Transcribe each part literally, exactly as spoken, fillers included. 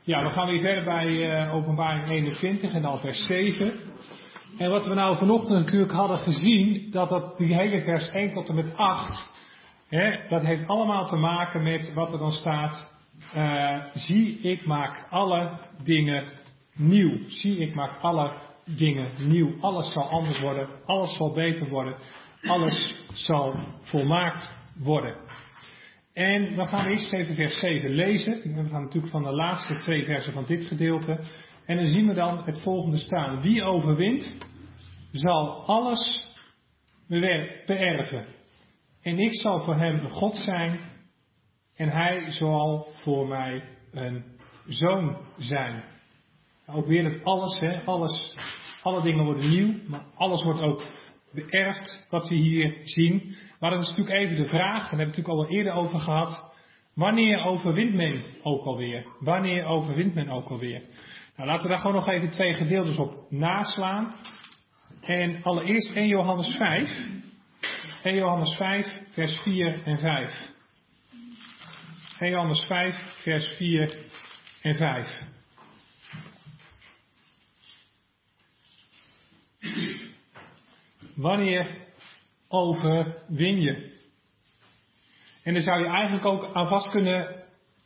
Ja, we gaan weer verder bij uh, Openbaring eenentwintig en dan vers zeven. En wat we nou vanochtend natuurlijk hadden gezien, dat dat die hele vers één tot en met acht, hè, dat heeft allemaal te maken met wat er dan staat. Uh, zie, ik maak alle dingen nieuw. Zie, ik maak alle dingen nieuw. Alles zal anders worden. Alles zal beter worden. Alles zal volmaakt worden. En we gaan eerst even vers zeven lezen. We gaan natuurlijk van de laatste twee versen van dit gedeelte. En dan zien we dan het volgende staan. Wie overwint, zal alles beërven. En ik zal voor hem een God zijn. En hij zal voor mij een zoon zijn. Ook weer het alles, hè, alles, alle dingen worden nieuw, maar alles wordt ook beërfd, wat we hier zien. Maar dat is natuurlijk even de vraag, en daar hebben we het natuurlijk al eerder over gehad. Wanneer overwint men ook alweer? Wanneer overwint men ook alweer? Nou, laten we daar gewoon nog even twee gedeeltes op naslaan. En allereerst eerst Johannes vijf. eerste Johannes vijf, vers vier en vijf. eerste Johannes vijf, vers vier en vijf. Wanneer overwin je? En daar zou je eigenlijk ook aan vast kunnen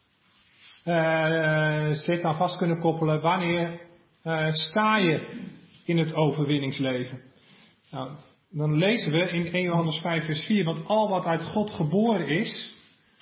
uh, zetten, aan vast kunnen koppelen. Wanneer uh, sta je in het overwinningsleven? Nou, dan lezen we in eerste Johannes vijf vers vier. Want al wat uit God geboren is,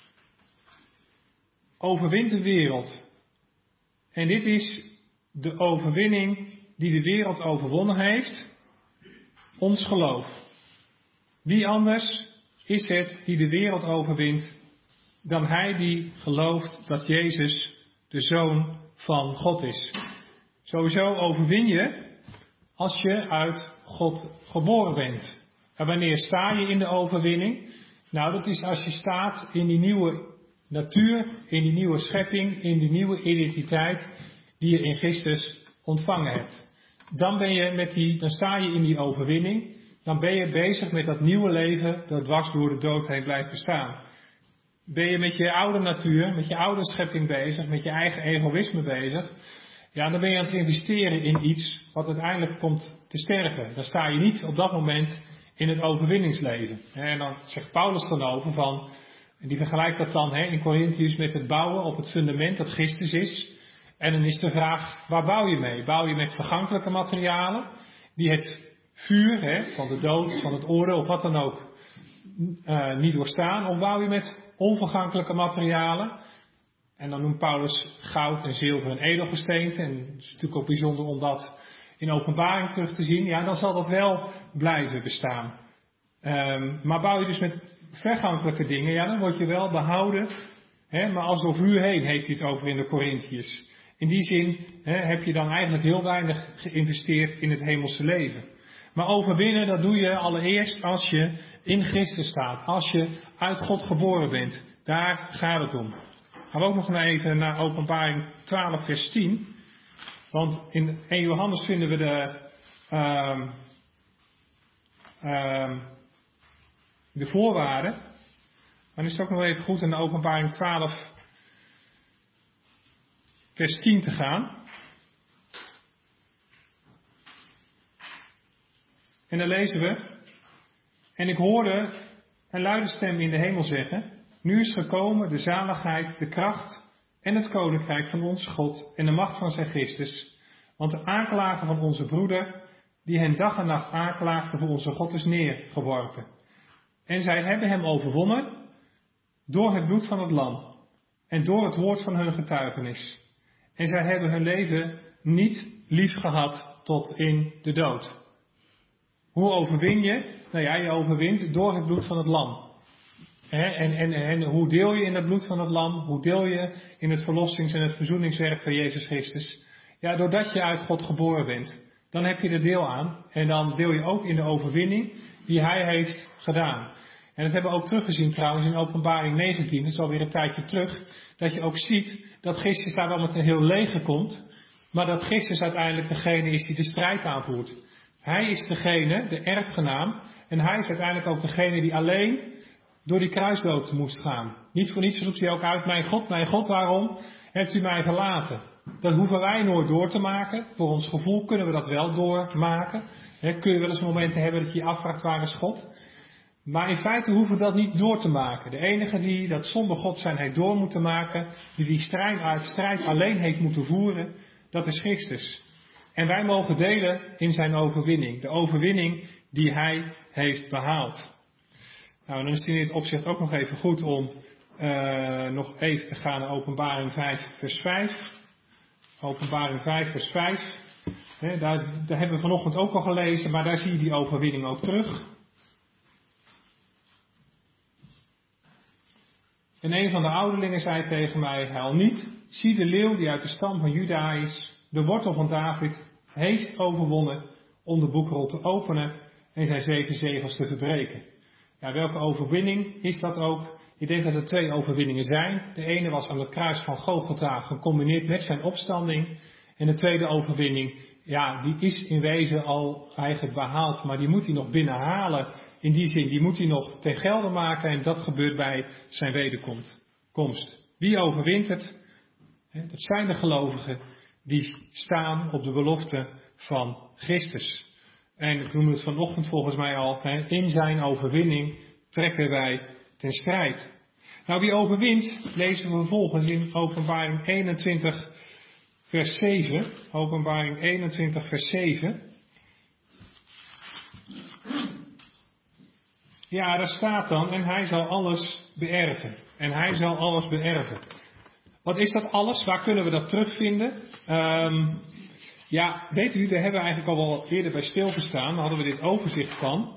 overwint de wereld. En dit is de overwinning die de wereld overwonnen heeft. Ons geloof. Wie anders is het die de wereld overwint dan hij die gelooft dat Jezus de Zoon van God is. Sowieso overwin je als je uit God geboren bent. En wanneer sta je in de overwinning? Nou, dat is als je staat in die nieuwe natuur, in die nieuwe schepping, in die nieuwe identiteit die je in Christus ontvangen hebt. Dan ben je met die, dan sta je in die overwinning. Dan ben je bezig met dat nieuwe leven dat dwars door de dood heen blijft bestaan. Ben je met je oude natuur, met je oude schepping bezig, met je eigen egoïsme bezig. Ja, dan ben je aan het investeren in iets wat uiteindelijk komt te sterven. Dan sta je niet op dat moment in het overwinningsleven. En dan zegt Paulus dan over van, die vergelijkt dat dan in Corinthiërs met het bouwen op het fundament dat Christus is. En dan is de vraag, waar bouw je mee? Bouw je met vergankelijke materialen, die het vuur hè, van de dood, van het oordeel of wat dan ook uh, niet doorstaan? Of bouw je met onvergankelijke materialen? En dan noemt Paulus goud en zilver en edelgesteente. En het is natuurlijk ook bijzonder om dat in Openbaring terug te zien. Ja, dan zal dat wel blijven bestaan. Um, maar bouw je dus met vergankelijke dingen, ja, dan word je wel behouden. Hè, maar als door vuur heen heeft hij het over in de Corinthiërs. In die zin hè, heb je dan eigenlijk heel weinig geïnvesteerd in het hemelse leven. Maar overwinnen, dat doe je allereerst als je in Christus staat. Als je uit God geboren bent. Daar gaat het om. Gaan we ook nog even naar Openbaring twaalf vers tien. Want in eerste Johannes vinden we de, um, um, de voorwaarden. Maar dan is het ook nog even goed in de Openbaring twaalf vers tien te gaan. En dan lezen we. En ik hoorde een luide stem in de hemel zeggen. Nu is gekomen de zaligheid, de kracht en het koninkrijk van onze God en de macht van zijn Christus. Want de aanklager van onze broeder, die hen dag en nacht aanklaagde voor onze God, is neergeworpen. En zij hebben hem overwonnen door het bloed van het lam en door het woord van hun getuigenis. En zij hebben hun leven niet lief gehad tot in de dood. Hoe overwin je? Nou ja, je overwint door het bloed van het lam. He, en, en, en hoe deel je in het bloed van het lam? Hoe deel je in het verlossings- en het verzoeningswerk van Jezus Christus? Ja, doordat je uit God geboren bent. Dan heb je er deel aan. En dan deel je ook in de overwinning die hij heeft gedaan. En dat hebben we ook teruggezien trouwens in Openbaring negentien. Dat is alweer een tijdje terug. Dat je ook ziet dat Christus daar wel met een heel leger komt. Maar dat Christus uiteindelijk degene is die de strijd aanvoert. Hij is degene, de erfgenaam. En hij is uiteindelijk ook degene die alleen door die kruisdood moest gaan. Niet voor niets roept hij ook uit, mijn God, mijn God, waarom hebt u mij verlaten. Dat hoeven wij nooit door te maken. Voor ons gevoel kunnen we dat wel doormaken. He, kun je wel eens momenten hebben dat je je afvraagt, waar is God? Maar in feite hoeven we dat niet door te maken. De enige die dat zonder God zijn heeft door moeten maken, die die strijd, uit strijd alleen heeft moeten voeren, dat is Christus. En wij mogen delen in zijn overwinning. De overwinning die hij heeft behaald. Nou, dan is het in dit opzicht ook nog even goed om uh, nog even te gaan naar Openbaring vijf vers vijf. Openbaring vijf vers vijf. He, daar, daar hebben we vanochtend ook al gelezen, maar daar zie je die overwinning ook terug. En een van de ouderlingen zei tegen mij, huil niet, zie de leeuw die uit de stam van Juda is, de wortel van David, heeft overwonnen om de boekrol te openen en zijn zeven zegels te verbreken. Ja, welke overwinning is dat ook? Ik denk dat er twee overwinningen zijn. De ene was aan het kruis van Golgotha gecombineerd met zijn opstanding. En de tweede overwinning, ja, die is in wezen al eigenlijk behaald, maar die moet hij nog binnenhalen. In die zin, die moet hij nog ten gelde maken en dat gebeurt bij zijn wederkomst. Wie overwint het? Dat zijn de gelovigen die staan op de belofte van Christus. En ik noem het vanochtend volgens mij al, in zijn overwinning trekken wij ten strijd. Nou, wie overwint, lezen we vervolgens in Openbaring eenentwintig vers zeven. Openbaring eenentwintig vers zeven. Ja, daar staat dan, en hij zal alles beërven. En hij zal alles beërven. Wat is dat alles? Waar kunnen we dat terugvinden? Um, ja, weet u, daar hebben we eigenlijk al wel eerder bij stilgestaan. Daar hadden we dit overzicht van.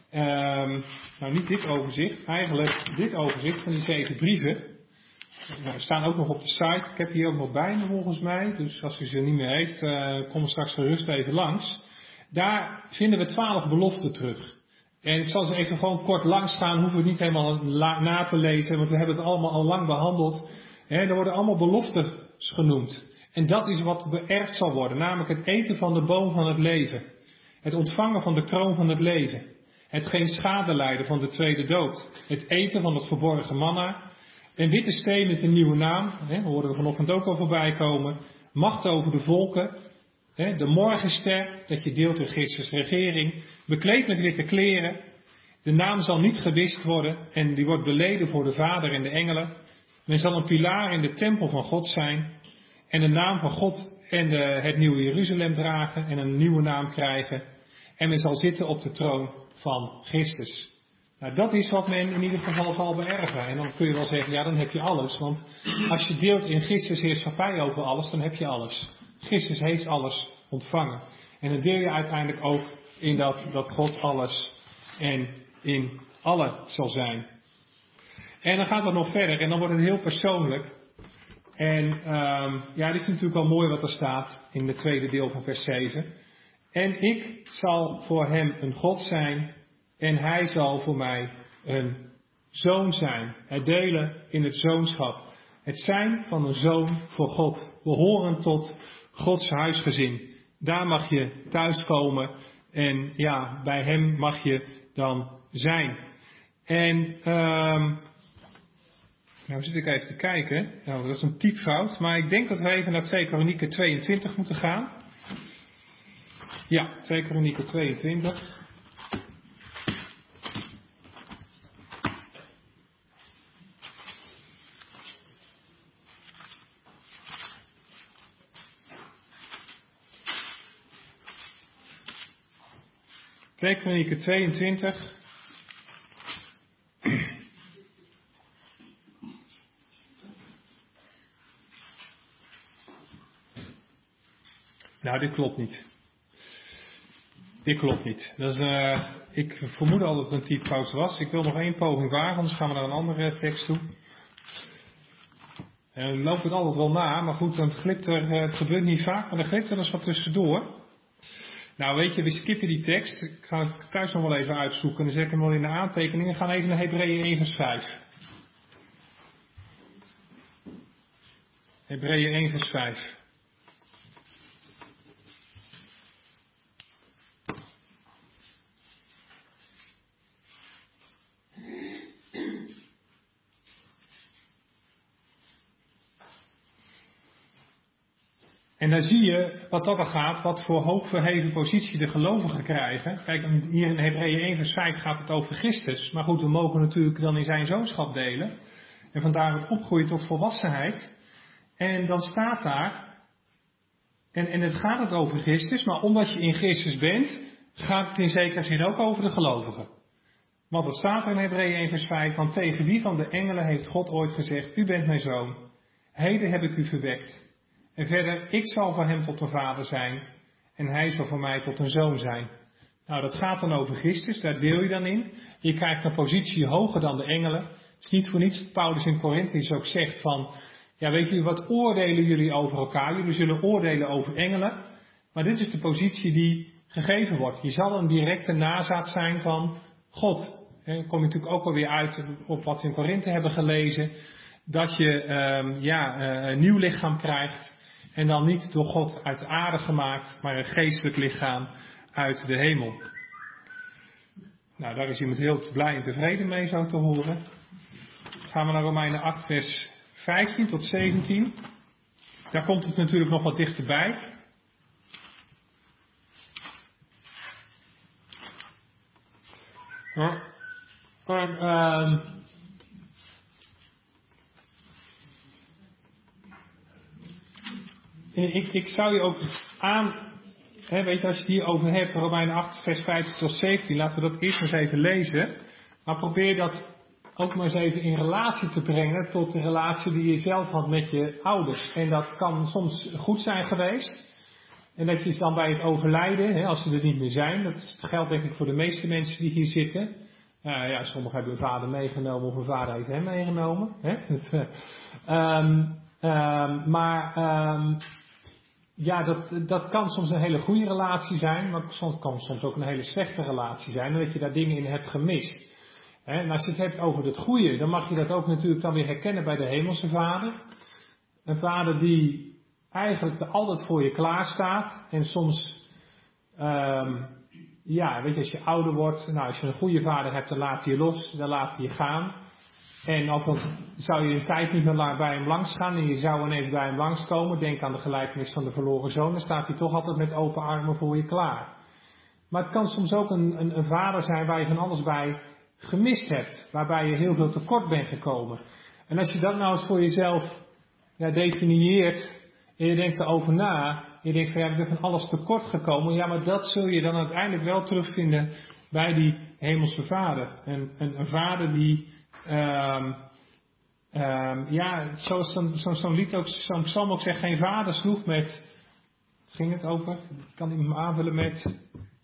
Um, nou, niet dit overzicht, eigenlijk dit overzicht van die zeven brieven. Nou, die staan ook nog op de site. Ik heb hier ook nog bij me volgens mij. Dus als u ze niet meer heeft, uh, kom straks gerust even langs. Daar vinden we twaalf beloften terug. En ik zal ze even gewoon kort langs staan, hoeven we het niet helemaal na te lezen, want we hebben het allemaal al lang behandeld. He, er worden allemaal beloftes genoemd. En dat is wat beërfd zal worden, namelijk het eten van de boom van het leven. Het ontvangen van de kroon van het leven. Het geen schade lijden van de tweede dood. Het eten van het verborgen manna. Een witte steen met een nieuwe naam, he, daar hoorden we vanochtend ook al voorbij komen. Macht over de volken. He, de morgenster, dat je deelt in Christus' regering. Bekleed met witte kleren. De naam zal niet gewist worden en die wordt beleden voor de Vader en de engelen. Men zal een pilaar in de tempel van God zijn. En de naam van God en de, het nieuwe Jeruzalem dragen en een nieuwe naam krijgen. En men zal zitten op de troon van Christus. Nou, dat is wat men in ieder geval zal beërven. En dan kun je wel zeggen, ja, dan heb je alles. Want als je deelt in Christus' heerschappij over alles, dan heb je alles. Christus heeft alles ontvangen. En dan deel je uiteindelijk ook in dat, dat God alles en in alle zal zijn. En dan gaat het nog verder en dan wordt het heel persoonlijk. En um, ja, het is natuurlijk wel mooi wat er staat in het tweede deel van vers zeven. En ik zal voor hem een God zijn en hij zal voor mij een zoon zijn. Het delen in het zoonschap. Het zijn van een zoon voor God. We horen tot Gods huisgezin. Daar mag je thuiskomen en ja, bij hem mag je dan zijn. En um, nou zit ik even te kijken. Nou, dat is een typfout. Maar ik denk dat we even naar twee Kronieken tweeëntwintig moeten gaan. Ja, twee Kronieken tweeëntwintig. twee Kronieken tweeëntwintig. Nou, dit klopt niet. Dit klopt niet. Dat is, uh, ik vermoed al dat het een typfout was. Ik wil nog één poging wagen, anders gaan we naar een andere tekst toe. En we lopen het altijd wel na, maar goed, dan glipt er, uh, het gebeurt niet vaak, maar dan glipt er eens wat tussendoor. Nou weet je, we skippen die tekst. Ik ga het thuis nog wel even uitzoeken. Dan zet ik hem wel in de aantekeningen. We gaan even naar Hebreeën één vers vijf. Hebreeën één vers vijf. En dan zie je wat dat er gaat, wat voor hoog verheven positie de gelovigen krijgen. Kijk, hier in Hebreeën één vers vijf gaat het over Christus. Maar goed, we mogen natuurlijk dan in zijn zoonschap delen. En vandaar het opgroeien tot volwassenheid. En dan staat daar, en, en het gaat het over Christus, maar omdat je in Christus bent, gaat het in zekere zin ook over de gelovigen. Want het staat er in Hebreeën één vers vijf, van tegen wie van de engelen heeft God ooit gezegd, u bent mijn zoon, heden heb ik u verwekt. En verder, ik zal voor hem tot een vader zijn en hij zal voor mij tot een zoon zijn. Nou, dat gaat dan over Christus, daar deel je dan in. Je krijgt een positie hoger dan de engelen. Het is niet voor niets dat Paulus in Korinthe ook zegt van, ja weet jullie, wat oordelen jullie over elkaar? Jullie zullen oordelen over engelen. Maar dit is de positie die gegeven wordt. Je zal een directe nazaat zijn van God. Dan kom je natuurlijk ook alweer uit op wat we in Korinthe hebben gelezen. Dat je um, ja, een nieuw lichaam krijgt. En dan niet door God uit de aarde gemaakt, maar een geestelijk lichaam uit de hemel. Nou, daar is iemand heel blij en tevreden mee, zo te horen. Gaan we naar Romeinen acht, vers vijftien tot zeventien. Daar komt het natuurlijk nog wat dichterbij. Ja. En, uh, ik, ik zou je ook aan, hè, weet je, als je het hier over hebt, Romeinen acht, vers vijftien tot zeventien, laten we dat eerst eens even lezen. Maar probeer dat ook maar eens even in relatie te brengen tot de relatie die je zelf had met je ouders. En dat kan soms goed zijn geweest. En dat je dan bij het overlijden, hè, als ze er niet meer zijn, dat geldt denk ik voor de meeste mensen die hier zitten. Uh, ja, sommigen hebben hun vader meegenomen of hun vader heeft hem meegenomen. Hè? Het, uh, um, um, maar um, ja, dat, dat kan soms een hele goede relatie zijn, maar soms kan soms ook een hele slechte relatie zijn, omdat je daar dingen in hebt gemist. Hè? En als je het hebt over het goede, dan mag je dat ook natuurlijk dan weer herkennen bij de hemelse vader. Een vader die eigenlijk altijd voor je klaar staat en soms... Um, Ja, weet je, als je ouder wordt, nou, als je een goede vader hebt, dan laat hij je los, dan laat hij je gaan. En ook al zou je in tijd niet meer bij hem langs gaan en je zou ineens bij hem langskomen, denk aan de gelijkenis van de verloren zoon, dan staat hij toch altijd met open armen voor je klaar. Maar het kan soms ook een, een, een vader zijn waar je van alles bij gemist hebt, waarbij je heel veel tekort bent gekomen. En als je dat nou eens voor jezelf ja, definieert en je denkt erover na, je denkt van ja, ik ben van alles tekort gekomen. Ja, maar dat zul je dan uiteindelijk wel terugvinden bij die hemelse vader. Een, een, een vader die, um, um, ja, zoals zo'n zo, zo lied ook, zo'n psalm ook zegt, geen vader sloeg met, ging het over? Kan iemand me aanvullen met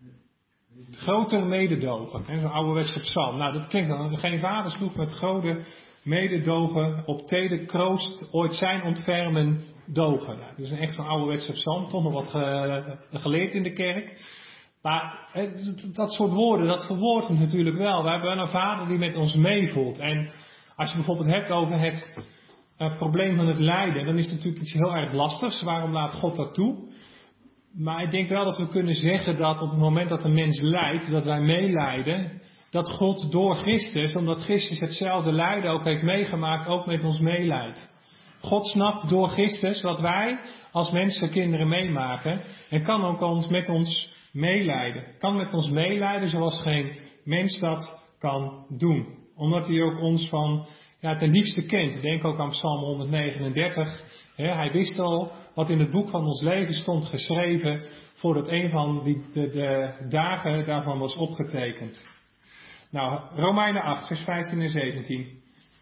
grotere mededogen. Zo'n ouderwetse psalm. Nou, dat klinkt dan, geen vader sloeg met grote mededogen op teder kroost ooit zijn ontfermen dogen. Nou, dus een echt zo'n ouderwetse psalm, toch nog wat uh, geleerd in de kerk. Maar eh, dat soort woorden, dat verwoordt het natuurlijk wel. We hebben een vader die met ons meevoelt. En als je bijvoorbeeld hebt over het uh, probleem van het lijden, dan is het natuurlijk iets heel erg lastigs. Waarom laat God dat toe? Maar ik denk wel dat we kunnen zeggen dat op het moment dat een mens lijdt, dat wij meelijden, dat God door Christus, omdat Christus hetzelfde lijden ook heeft meegemaakt, ook met ons meelijdt. God snapt door Christus wat wij als mensen, kinderen meemaken en kan ook ons met ons meelijden. Kan met ons meelijden zoals geen mens dat kan doen. Omdat hij ook ons van ja, ten diepste kent. Denk ook aan Psalm honderdnegenendertig. He, hij wist al wat in het boek van ons leven stond geschreven voordat een van die, de, de dagen daarvan was opgetekend. Nou, Romeinen acht, vers vijftien en zeventien.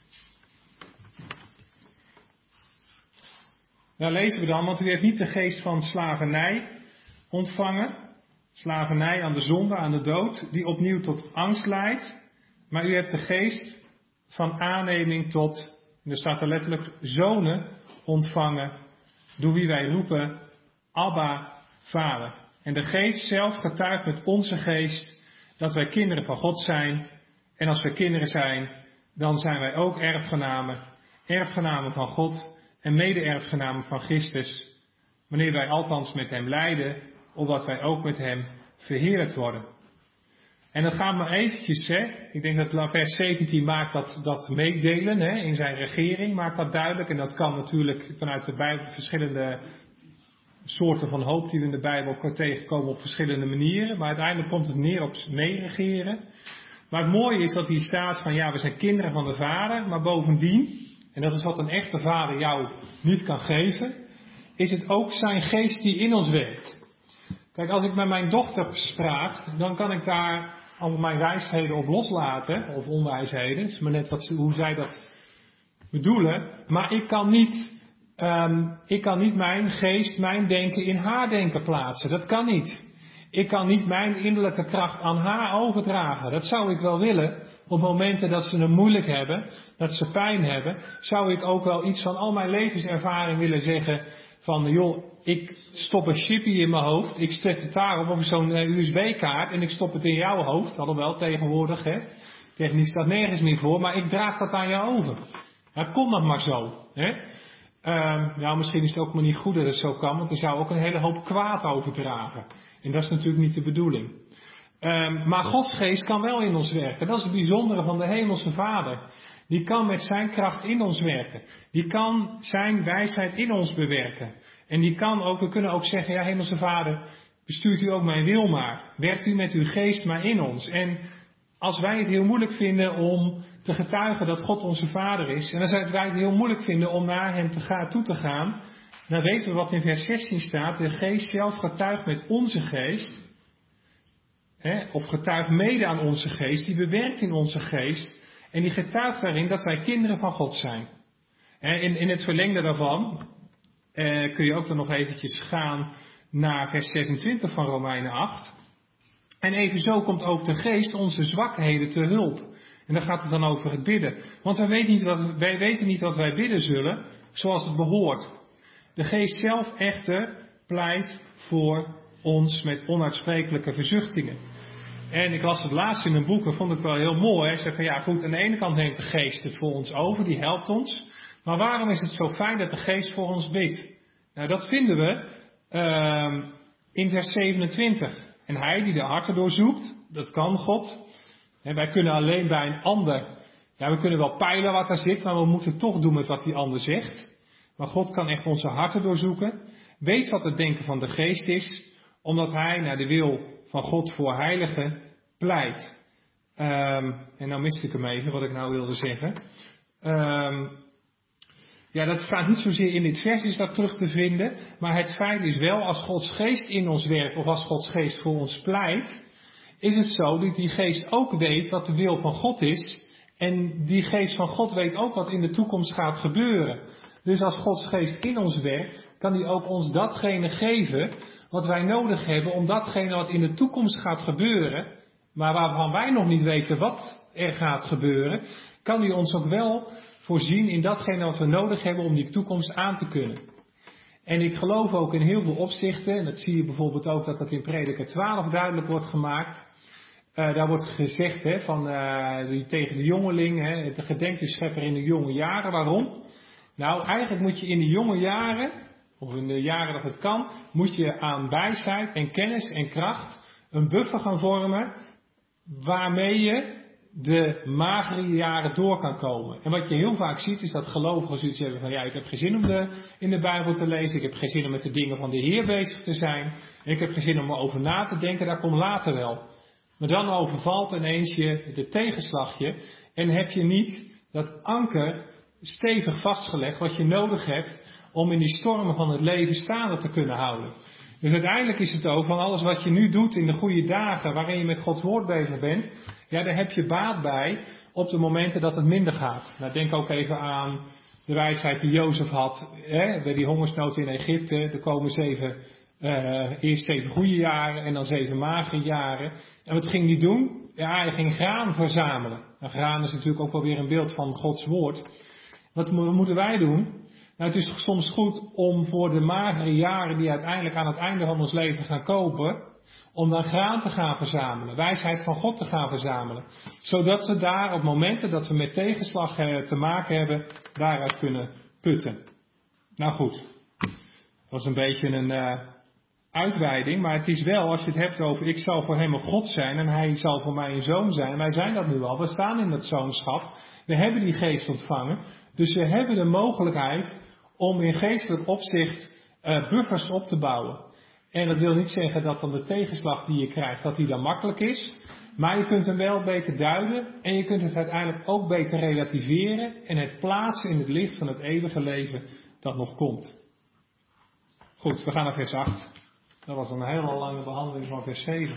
Daar lezen we dan, want u heeft niet de geest van slavernij ontvangen, slavernij aan de zonde, aan de dood, die opnieuw tot angst leidt, maar u hebt de geest van aanneming tot, en er staat er letterlijk, zonen ontvangen, door wie wij roepen, Abba, Vader. En de geest zelf getuigt met onze geest dat wij kinderen van God zijn, en als wij kinderen zijn, dan zijn wij ook erfgenamen, erfgenamen van God, en mede-erfgenamen van Christus, wanneer wij althans met hem lijden, opdat wij ook met hem verheerlijkt worden. En dat gaat maar eventjes, hè. Ik denk dat vers zeventien maakt dat, dat meedelen, hè, in zijn regering, maakt dat duidelijk. En dat kan natuurlijk vanuit de Bijbel verschillende soorten van hoop die we in de Bijbel kunnen tegenkomen op verschillende manieren. Maar uiteindelijk komt het neer op meeregeren. Maar het mooie is dat hier staat van ja, we zijn kinderen van de Vader. Maar bovendien, en dat is wat een echte vader jou niet kan geven, is het ook zijn geest die in ons werkt. Kijk, als ik met mijn dochter praat, dan kan ik daar al mijn wijsheden op loslaten. Of onwijsheden, het is maar net wat, hoe zij dat bedoelen. Maar ik kan niet... Um, ik kan niet mijn geest, mijn denken in haar denken plaatsen. Dat kan niet. Ik kan niet mijn innerlijke kracht aan haar overdragen. Dat zou ik wel willen. Op momenten dat ze het moeilijk hebben, dat ze pijn hebben, zou ik ook wel iets van al mijn levenservaring willen zeggen. Van joh, ik stop een chipje in mijn hoofd. Ik zet het daarop of zo'n U S B-kaart en ik stop het in jouw hoofd. Alhoewel tegenwoordig, hè. Technisch staat nergens meer voor, maar ik draag dat aan jou over. Dat komt nog maar zo, hè. Uh, nou, misschien is het ook maar niet goed dat het zo kan, want er zou ook een hele hoop kwaad overdragen. En dat is natuurlijk niet de bedoeling. Uh, maar Gods geest kan wel in ons werken. Dat is het bijzondere van de Hemelse Vader. Die kan met zijn kracht in ons werken. Die kan zijn wijsheid in ons bewerken. En die kan ook, we kunnen ook zeggen, ja, Hemelse Vader, bestuurt u ook mijn wil maar. Werkt u met uw geest maar in ons. En als wij het heel moeilijk vinden om te getuigen dat God onze Vader is, en als wij het heel moeilijk vinden om naar hem te gaan, toe te gaan, dan weten we wat in vers zestien staat. De geest zelf getuigt met onze geest, hè, of getuigt mede aan onze geest, die bewerkt in onze geest, en die getuigt daarin dat wij kinderen van God zijn. In, in het verlengde daarvan eh, kun je ook dan nog eventjes gaan naar vers zesentwintig van Romeinen acht. En evenzo komt ook de geest onze zwakheden te hulp. En dan gaat het dan over het bidden. Want wij weten niet wat, wij weten niet wat wij bidden zullen, zoals het behoort. De geest zelf echter pleit voor ons met onuitsprekelijke verzuchtingen. En ik las het laatst in een boek en vond ik wel heel mooi. Hij zei van ja goed, aan de ene kant neemt de geest het voor ons over, die helpt ons. Maar waarom is het zo fijn dat de geest voor ons bidt? Nou, dat vinden we uh, in vers zevenentwintig. En hij die de harten doorzoekt, dat kan God. En wij kunnen alleen bij een ander, ja, we kunnen wel peilen wat er zit, maar we moeten toch doen met wat die ander zegt. Maar God kan echt onze harten doorzoeken. Weet wat het denken van de geest is, omdat hij naar de wil van God voor heiligen pleit. Um, en nou miste ik hem even, wat ik nou wilde zeggen. Um, ja, dat staat niet zozeer in dit vers, is dat terug te vinden. Maar het feit is wel, als Gods geest in ons werkt, of als Gods geest voor ons pleit, is het zo dat die geest ook weet wat de wil van God is. En die geest van God weet ook wat in de toekomst gaat gebeuren. Dus als Gods geest in ons werkt, kan die ook ons datgene geven wat wij nodig hebben om datgene wat in de toekomst gaat gebeuren, maar waarvan wij nog niet weten wat er gaat gebeuren, kan die ons ook wel voorzien in datgene wat we nodig hebben om die toekomst aan te kunnen. En ik geloof ook in heel veel opzichten, en dat zie je bijvoorbeeld ook dat dat in Prediker twaalf duidelijk wordt gemaakt. Uh, daar wordt gezegd hè, van, uh, die, tegen de jongeling, hè, de gedenk de schepper in de jonge jaren. Waarom? Nou, eigenlijk moet je in de jonge jaren, of in de jaren dat het kan, moet je aan wijsheid en kennis en kracht een buffer gaan vormen waarmee je de magere jaren door kan komen. En wat je heel vaak ziet is dat gelovigen zoiets hebben van ja, ik heb geen zin om de, in de Bijbel te lezen, ik heb geen zin om met de dingen van de Heer bezig te zijn, en ik heb geen zin om erover na te denken, dat komt later wel. Maar dan overvalt ineens je de tegenslagje en heb je niet dat anker stevig vastgelegd wat je nodig hebt om in die stormen van het leven staande te kunnen houden. Dus uiteindelijk is het ook van alles wat je nu doet in de goede dagen waarin je met Gods woord bezig bent, ja, daar heb je baat bij op de momenten dat het minder gaat. Nou, denk ook even aan de wijsheid die Jozef had hè, bij die hongersnood in Egypte. Er komen zeven, uh, eerst zeven goede jaren en dan zeven magere jaren. En wat ging hij doen? Ja, hij ging graan verzamelen. Nou, graan is natuurlijk ook wel weer een beeld van Gods woord. Wat moeten wij doen? Nou, het is soms goed om voor de magere jaren die uiteindelijk aan het einde van ons leven gaan kopen, om dan graan te gaan verzamelen, wijsheid van God te gaan verzamelen. Zodat we daar op momenten dat we met tegenslag te maken hebben, daaruit kunnen putten. Nou goed, dat was een beetje een uh, uitweiding, maar het is wel, als je het hebt over ik zal voor hem een God zijn en hij zal voor mij een zoon zijn. Wij zijn dat nu al, we staan in dat zoonschap, we hebben die geest ontvangen. Dus we hebben de mogelijkheid om in geestelijk opzicht uh, buffers op te bouwen. En dat wil niet zeggen dat dan de tegenslag die je krijgt, dat die dan makkelijk is. Maar je kunt hem wel beter duiden en je kunt het uiteindelijk ook beter relativeren en het plaatsen in het licht van het eeuwige leven dat nog komt. Goed, we gaan naar vers acht. Dat was een hele lange behandeling van vers zeven.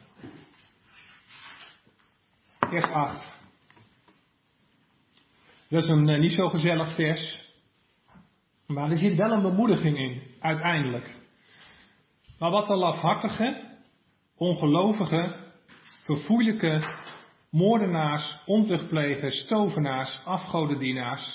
Vers acht. Dat is een uh, niet zo gezellig vers. Maar er zit wel een bemoediging in, uiteindelijk. Maar wat de lafhartige, ongelovige, verfoeilijke, moordenaars, ontuchtplegers, tovenaars, afgodendienaars.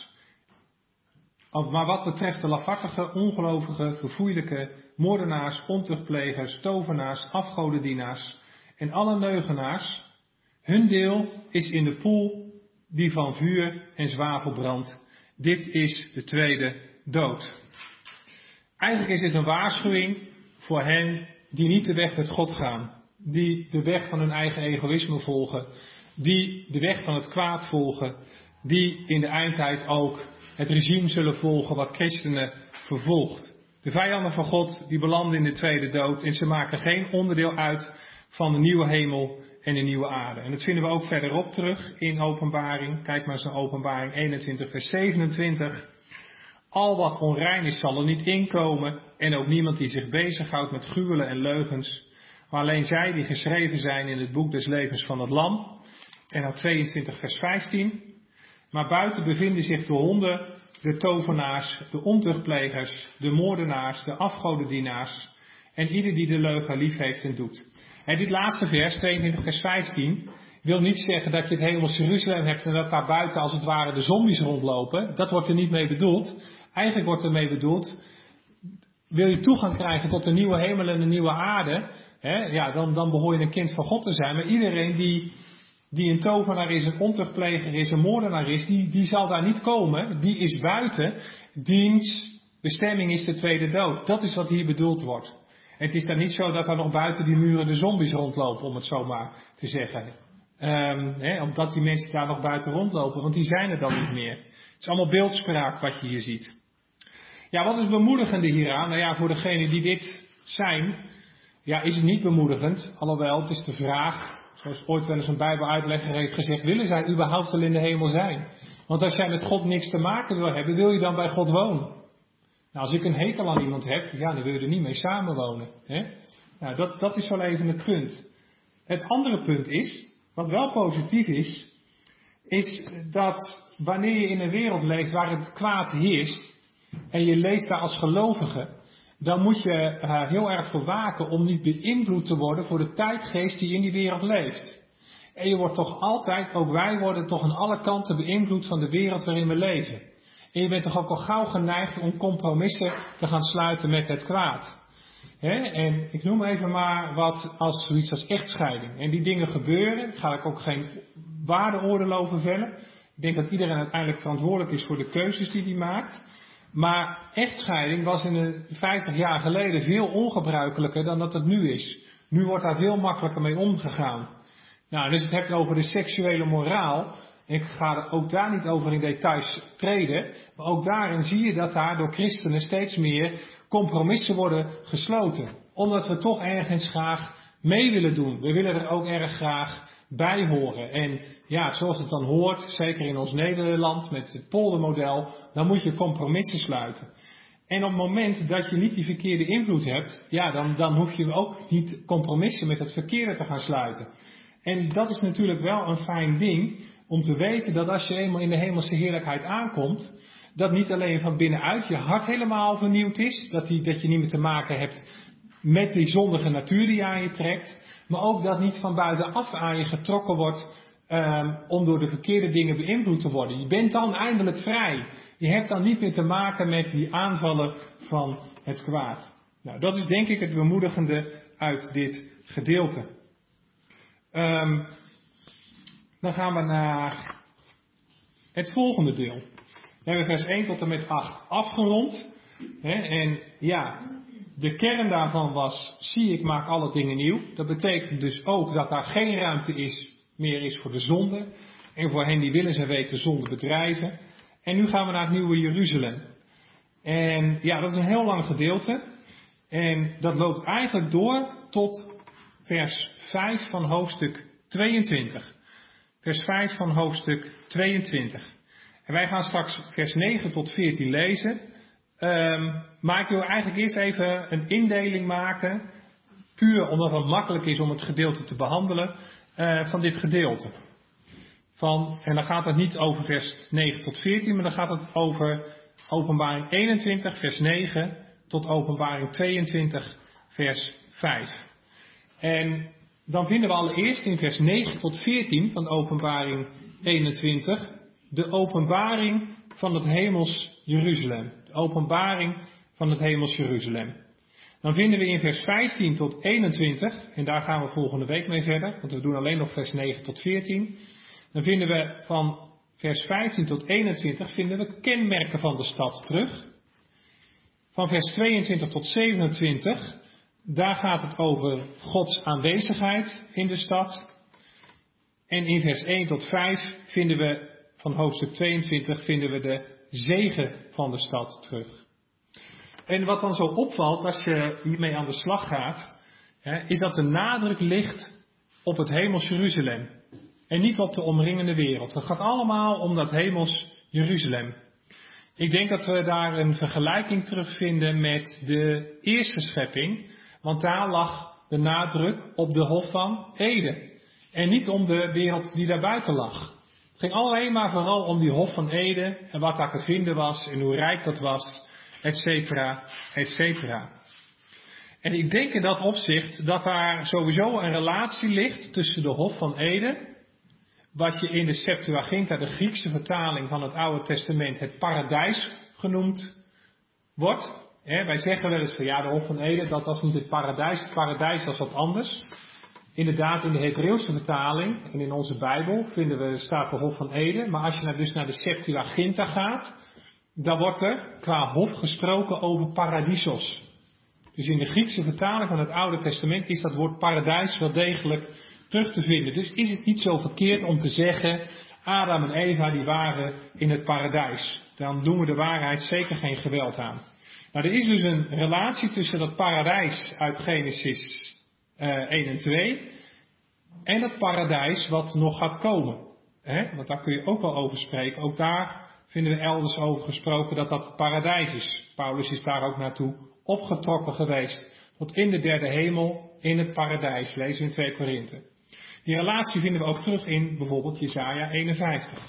Maar wat betreft de lafhartige, ongelovige, verfoeilijke, moordenaars, ontuchtplegers, tovenaars, afgodendienaars en alle leugenaars, hun deel is in de poel die van vuur en zwavel brandt. Dit is de tweede dood. Eigenlijk is dit een waarschuwing voor hen die niet de weg met God gaan. Die de weg van hun eigen egoïsme volgen. Die de weg van het kwaad volgen. Die in de eindtijd ook het regime zullen volgen wat christenen vervolgt. De vijanden van God die belanden in de tweede dood. En ze maken geen onderdeel uit van de nieuwe hemel en de nieuwe aarde. En dat vinden we ook verderop terug in Openbaring. Kijk maar eens naar Openbaring eenentwintig vers zevenentwintig. Al wat onrein is zal er niet inkomen. En ook niemand die zich bezighoudt met gruwelen en leugens. Maar alleen zij die geschreven zijn in het boek des levens van het Lam. En dan tweeëntwintig vers vijftien. Maar buiten bevinden zich de honden, de tovenaars, de ontuchtplegers, de moordenaars, de afgodendienaars. En ieder die de leugen lief heeft en doet. En dit laatste vers, tweeëntwintig vers vijftien, wil niet zeggen dat je het hemelse Jeruzalem hebt en dat daar buiten als het ware de zombies rondlopen. Dat wordt er niet mee bedoeld. Eigenlijk wordt er mee bedoeld, wil je toegang krijgen tot de nieuwe hemel en de nieuwe aarde, hè, ja, dan, dan behoor je een kind van God te zijn. Maar iedereen die, die een tovenaar is, een ontuchtpleger is, een moordenaar is, die, die zal daar niet komen. Die is buiten. Diens bestemming is de tweede dood. Dat is wat hier bedoeld wordt. En het is dan niet zo dat er nog buiten die muren de zombies rondlopen, om het zo maar te zeggen. Um, hè, omdat die mensen daar nog buiten rondlopen, want die zijn er dan niet meer. Het is allemaal beeldspraak wat je hier ziet. Ja, wat is bemoedigende hieraan? Nou ja, voor degenen die dit zijn, ja, is het niet bemoedigend. Alhoewel, het is de vraag, zoals ooit wel eens een bijbeluitlegger heeft gezegd, willen zij überhaupt wel in de hemel zijn? Want als jij met God niks te maken wil hebben, wil je dan bij God wonen? Nou, als ik een hekel aan iemand heb, ja, dan wil je er niet mee samenwonen. Hè? Nou, dat, dat is wel even het punt. Het andere punt is, wat wel positief is, is dat wanneer je in een wereld leeft waar het kwaad heerst, en je leeft daar als gelovige, dan moet je er heel erg voor waken om niet beïnvloed te worden voor de tijdgeest die in die wereld leeft. En je wordt toch altijd, ook wij worden toch aan alle kanten beïnvloed van de wereld waarin we leven. En je bent toch ook al gauw geneigd om compromissen te gaan sluiten met het kwaad. He, en ik noem even maar wat als zoiets als echtscheiding. En die dingen gebeuren, daar ga ik ook geen waardeoordeel over vellen. Ik denk dat iedereen uiteindelijk verantwoordelijk is voor de keuzes die hij maakt. Maar echtscheiding was in de vijftig jaar geleden veel ongebruikelijker dan dat het nu is. Nu wordt daar veel makkelijker mee omgegaan. Nou, dus het hebt over de seksuele moraal. Ik ga er ook daar niet over in details treden. Maar ook daarin zie je dat daar door christenen steeds meer compromissen worden gesloten. Omdat we toch ergens graag mee willen doen. We willen er ook erg graag bij horen. En ja, zoals het dan hoort, zeker in ons Nederland met het poldermodel, dan moet je compromissen sluiten. En op het moment dat je niet die verkeerde invloed hebt, ja, dan, dan hoef je ook niet compromissen met het verkeerde te gaan sluiten. En dat is natuurlijk wel een fijn ding om te weten dat als je eenmaal in de hemelse heerlijkheid aankomt, dat niet alleen van binnenuit je hart helemaal vernieuwd is, dat, die, dat je niet meer te maken hebt met die zondige natuur die aan je trekt, maar ook dat niet van buitenaf aan je getrokken wordt um, om door de verkeerde dingen beïnvloed te worden. Je bent dan eindelijk vrij. Je hebt dan niet meer te maken met die aanvallen van het kwaad. Nou, dat is denk ik het bemoedigende uit dit gedeelte. Um, dan gaan we naar het volgende deel. We hebben vers één tot en met acht afgerond. Hè, en ja, de kern daarvan was, zie ik maak alle dingen nieuw. Dat betekent dus ook dat daar geen ruimte is, meer is voor de zonde. En voor hen die willen en weten zonde bedrijven. En nu gaan we naar het nieuwe Jeruzalem. En ja, dat is een heel lang gedeelte. En dat loopt eigenlijk door tot vers vijf van hoofdstuk tweeëntwintig. Vers vijf van hoofdstuk tweeëntwintig. En wij gaan straks vers negen tot veertien lezen. Um, maar ik wil eigenlijk eerst even een indeling maken. Puur omdat het makkelijk is om het gedeelte te behandelen. Uh, van dit gedeelte. Van, en dan gaat het niet over vers negen tot veertien. Maar dan gaat het over Openbaring eenentwintig vers negen. Tot Openbaring tweeëntwintig vers vijf. En dan vinden we allereerst in vers negen tot veertien van Openbaring eenentwintig de openbaring van het hemels Jeruzalem. De openbaring van het hemels Jeruzalem. Dan vinden we in vers vijftien tot eenentwintig, en daar gaan we volgende week mee verder, want we doen alleen nog vers negen tot veertien. Dan vinden we van vers vijftien tot eenentwintig vinden we kenmerken van de stad terug. Van vers tweeëntwintig tot zevenentwintig, daar gaat het over Gods aanwezigheid in de stad. En in vers één tot vijf vinden we, van hoofdstuk tweeëntwintig, vinden we de zegen van de stad terug. En wat dan zo opvalt als je hiermee aan de slag gaat, hè, is dat de nadruk ligt op het hemels Jeruzalem. En niet op de omringende wereld. Het gaat allemaal om dat hemels Jeruzalem. Ik denk dat we daar een vergelijking terugvinden met de eerste schepping. Want daar lag de nadruk op de Hof van Eden. En niet om de wereld die daarbuiten lag. Het ging alleen maar vooral om die Hof van Eden. En wat daar te vinden was. En hoe rijk dat was. Et cetera, et cetera. En ik denk in dat opzicht dat daar sowieso een relatie ligt tussen de Hof van Eden. Wat je in de Septuaginta, de Griekse vertaling van het Oude Testament, het paradijs genoemd wordt. He, wij zeggen wel eens van ja, de Hof van Eden, dat was niet het paradijs. Het paradijs was wat anders. Inderdaad, in de Hebreeuwse vertaling en in onze Bijbel vinden we, staat de Hof van Eden. Maar als je nou dus naar de Septuaginta gaat, dan wordt er qua hof gesproken over paradisos. Dus in de Griekse vertaling van het Oude Testament is dat woord paradijs wel degelijk terug te vinden. Dus is het niet zo verkeerd om te zeggen, Adam en Eva die waren in het paradijs. Dan doen we de waarheid zeker geen geweld aan. Nou, er is dus een relatie tussen dat paradijs uit Genesis uh, één en twee en dat paradijs wat nog gaat komen. He? Want daar kun je ook wel over spreken. Ook daar vinden we elders over gesproken dat dat het paradijs is. Paulus is daar ook naartoe opgetrokken geweest. Tot in de derde hemel, in het paradijs. Lezen we in twee Korinthe. Die relatie vinden we ook terug in bijvoorbeeld Jesaja eenenvijftig.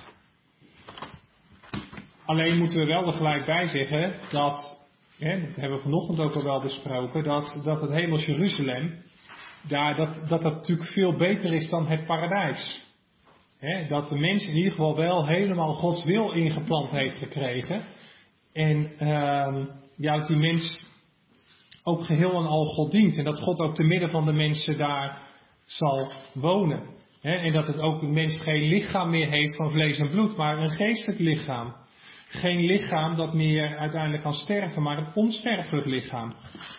Alleen moeten we wel er gelijk bij zeggen dat, hè, dat hebben we vanochtend ook al wel besproken, dat, dat het hemels Jeruzalem, daar, dat, dat dat natuurlijk veel beter is dan het paradijs. Hè, dat de mens in ieder geval wel helemaal Gods wil ingeplant heeft gekregen. En uh, ja, dat die mens ook geheel en al God dient. En dat God ook te midden van de mensen daar zal wonen. He, en dat het ook een mens geen lichaam meer heeft van vlees en bloed, maar een geestelijk lichaam. Geen lichaam dat meer uiteindelijk kan sterven, maar een onsterfelijk lichaam.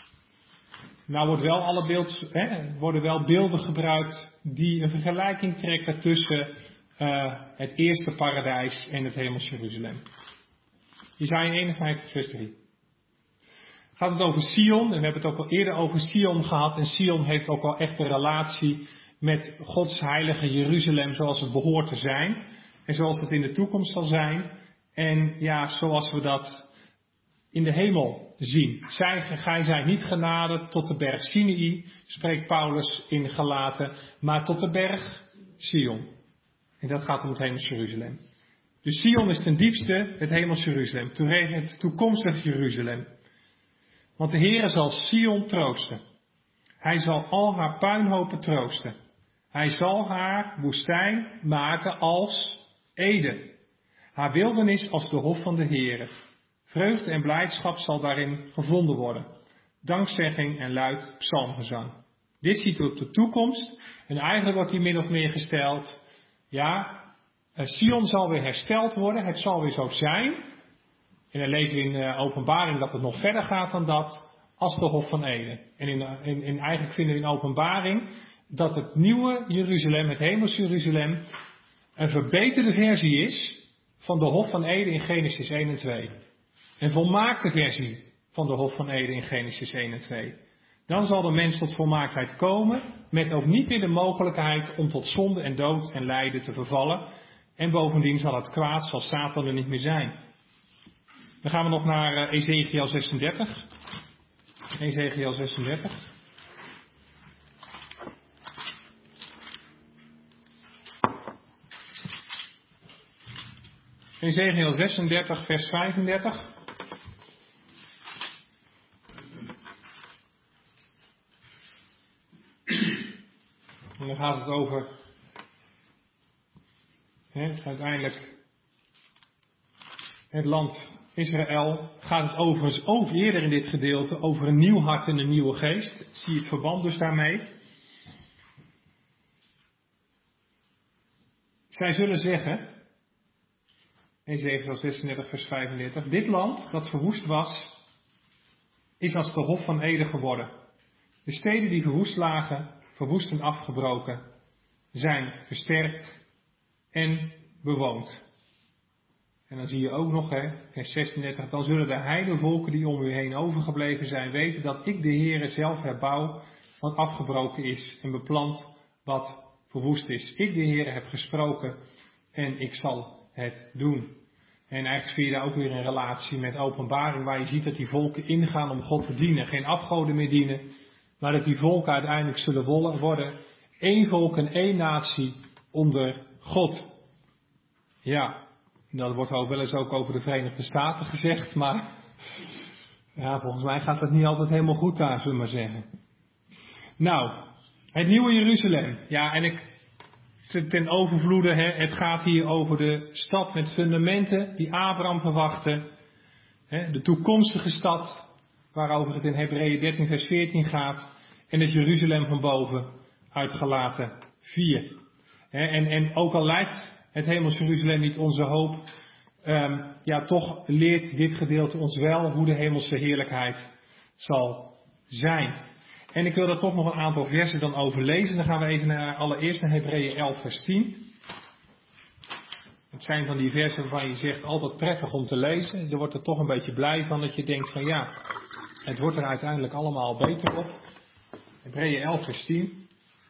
Nou wordt wel alle beeld, he, worden wel beelden gebruikt die een vergelijking trekken tussen uh, het eerste paradijs en het hemels Jeruzalem. Jesaja eenenvijftig vers drie. Gaat het over Sion, en we hebben het ook al eerder over Sion gehad. En Sion heeft ook wel echt een relatie met Gods heilige Jeruzalem zoals het behoort te zijn. En zoals het in de toekomst zal zijn. En ja, zoals we dat in de hemel zien. Zij, gij zijt niet genaderd tot de berg Sinai, spreekt Paulus in Galaten, maar tot de berg Sion. En dat gaat om het hemels Jeruzalem. Dus Sion is ten diepste het hemels Jeruzalem, het toekomstig Jeruzalem. Want de Heere zal Sion troosten. Hij zal al haar puinhopen troosten. Hij zal haar woestijn maken als Eden. Haar wildernis als de hof van de Heere. Vreugde en blijdschap zal daarin gevonden worden. Dankzegging en luid psalmgezang. Dit ziet u op de toekomst. En eigenlijk wordt hier min of meer gesteld. Ja, Sion zal weer hersteld worden. Het zal weer zo zijn. En dan lezen we in de Openbaring dat het nog verder gaat dan dat, als de Hof van Eden. En in, in, in eigenlijk vinden we in Openbaring dat het nieuwe Jeruzalem, het hemels Jeruzalem, een verbeterde versie is van de Hof van Eden in Genesis één en twee. Een volmaakte versie van de Hof van Eden in Genesis één en twee. Dan zal de mens tot volmaaktheid komen, met ook niet meer de mogelijkheid om tot zonde en dood en lijden te vervallen. En bovendien zal het kwaad, zal Satan er niet meer zijn. Dan gaan we nog naar uh, Ezekiel zesendertig. Ezekiel zesendertig. Ezekiel zesendertig, vers vijfendertig. En dan gaat het over, hè, uiteindelijk, het land Israël. Gaat het overigens ook eerder in dit gedeelte over een nieuw hart en een nieuwe geest. Zie je het verband dus daarmee? Zij zullen zeggen, Ezekiel zesendertig vers vijfendertig, dit land dat verwoest was, is als de Hof van Eden geworden. De steden die verwoest lagen, verwoest en afgebroken, zijn versterkt en bewoond. En dan zie je ook nog, hè, vers zesendertig, dan zullen de heidenvolken die om u heen overgebleven zijn weten dat ik de Heere zelf herbouw wat afgebroken is en beplant wat verwoest is. Ik de Heere heb gesproken en ik zal het doen. En eigenlijk zie je daar ook weer een relatie met Openbaring, waar je ziet dat die volken ingaan om God te dienen. Geen afgoden meer dienen, maar dat die volken uiteindelijk zullen worden één volk en één natie onder God. Ja, dat wordt ook wel eens ook over de Verenigde Staten gezegd, maar ja, volgens mij gaat dat niet altijd helemaal goed daar, zullen we maar zeggen. Nou, het nieuwe Jeruzalem. Ja, en ik ten overvloede, hè, het gaat hier over de stad met fundamenten die Abraham verwachtte. Hè, de toekomstige stad, waarover het in Hebreeën dertien vers veertien gaat. En het Jeruzalem van boven, uit Galaten vier. Hè, en, en ook al lijkt het hemels Jeruzalem niet onze hoop, um, ja, toch leert dit gedeelte ons wel hoe de hemelse heerlijkheid zal zijn. En ik wil daar toch nog een aantal versen dan over lezen. Dan gaan we even naar, allereerst naar Hebreeën elf vers tien. Het zijn van die versen waarvan je zegt altijd prettig om te lezen. Je wordt er toch een beetje blij van dat je denkt van ja, het wordt er uiteindelijk allemaal beter op. Hebreeën elf vers tien.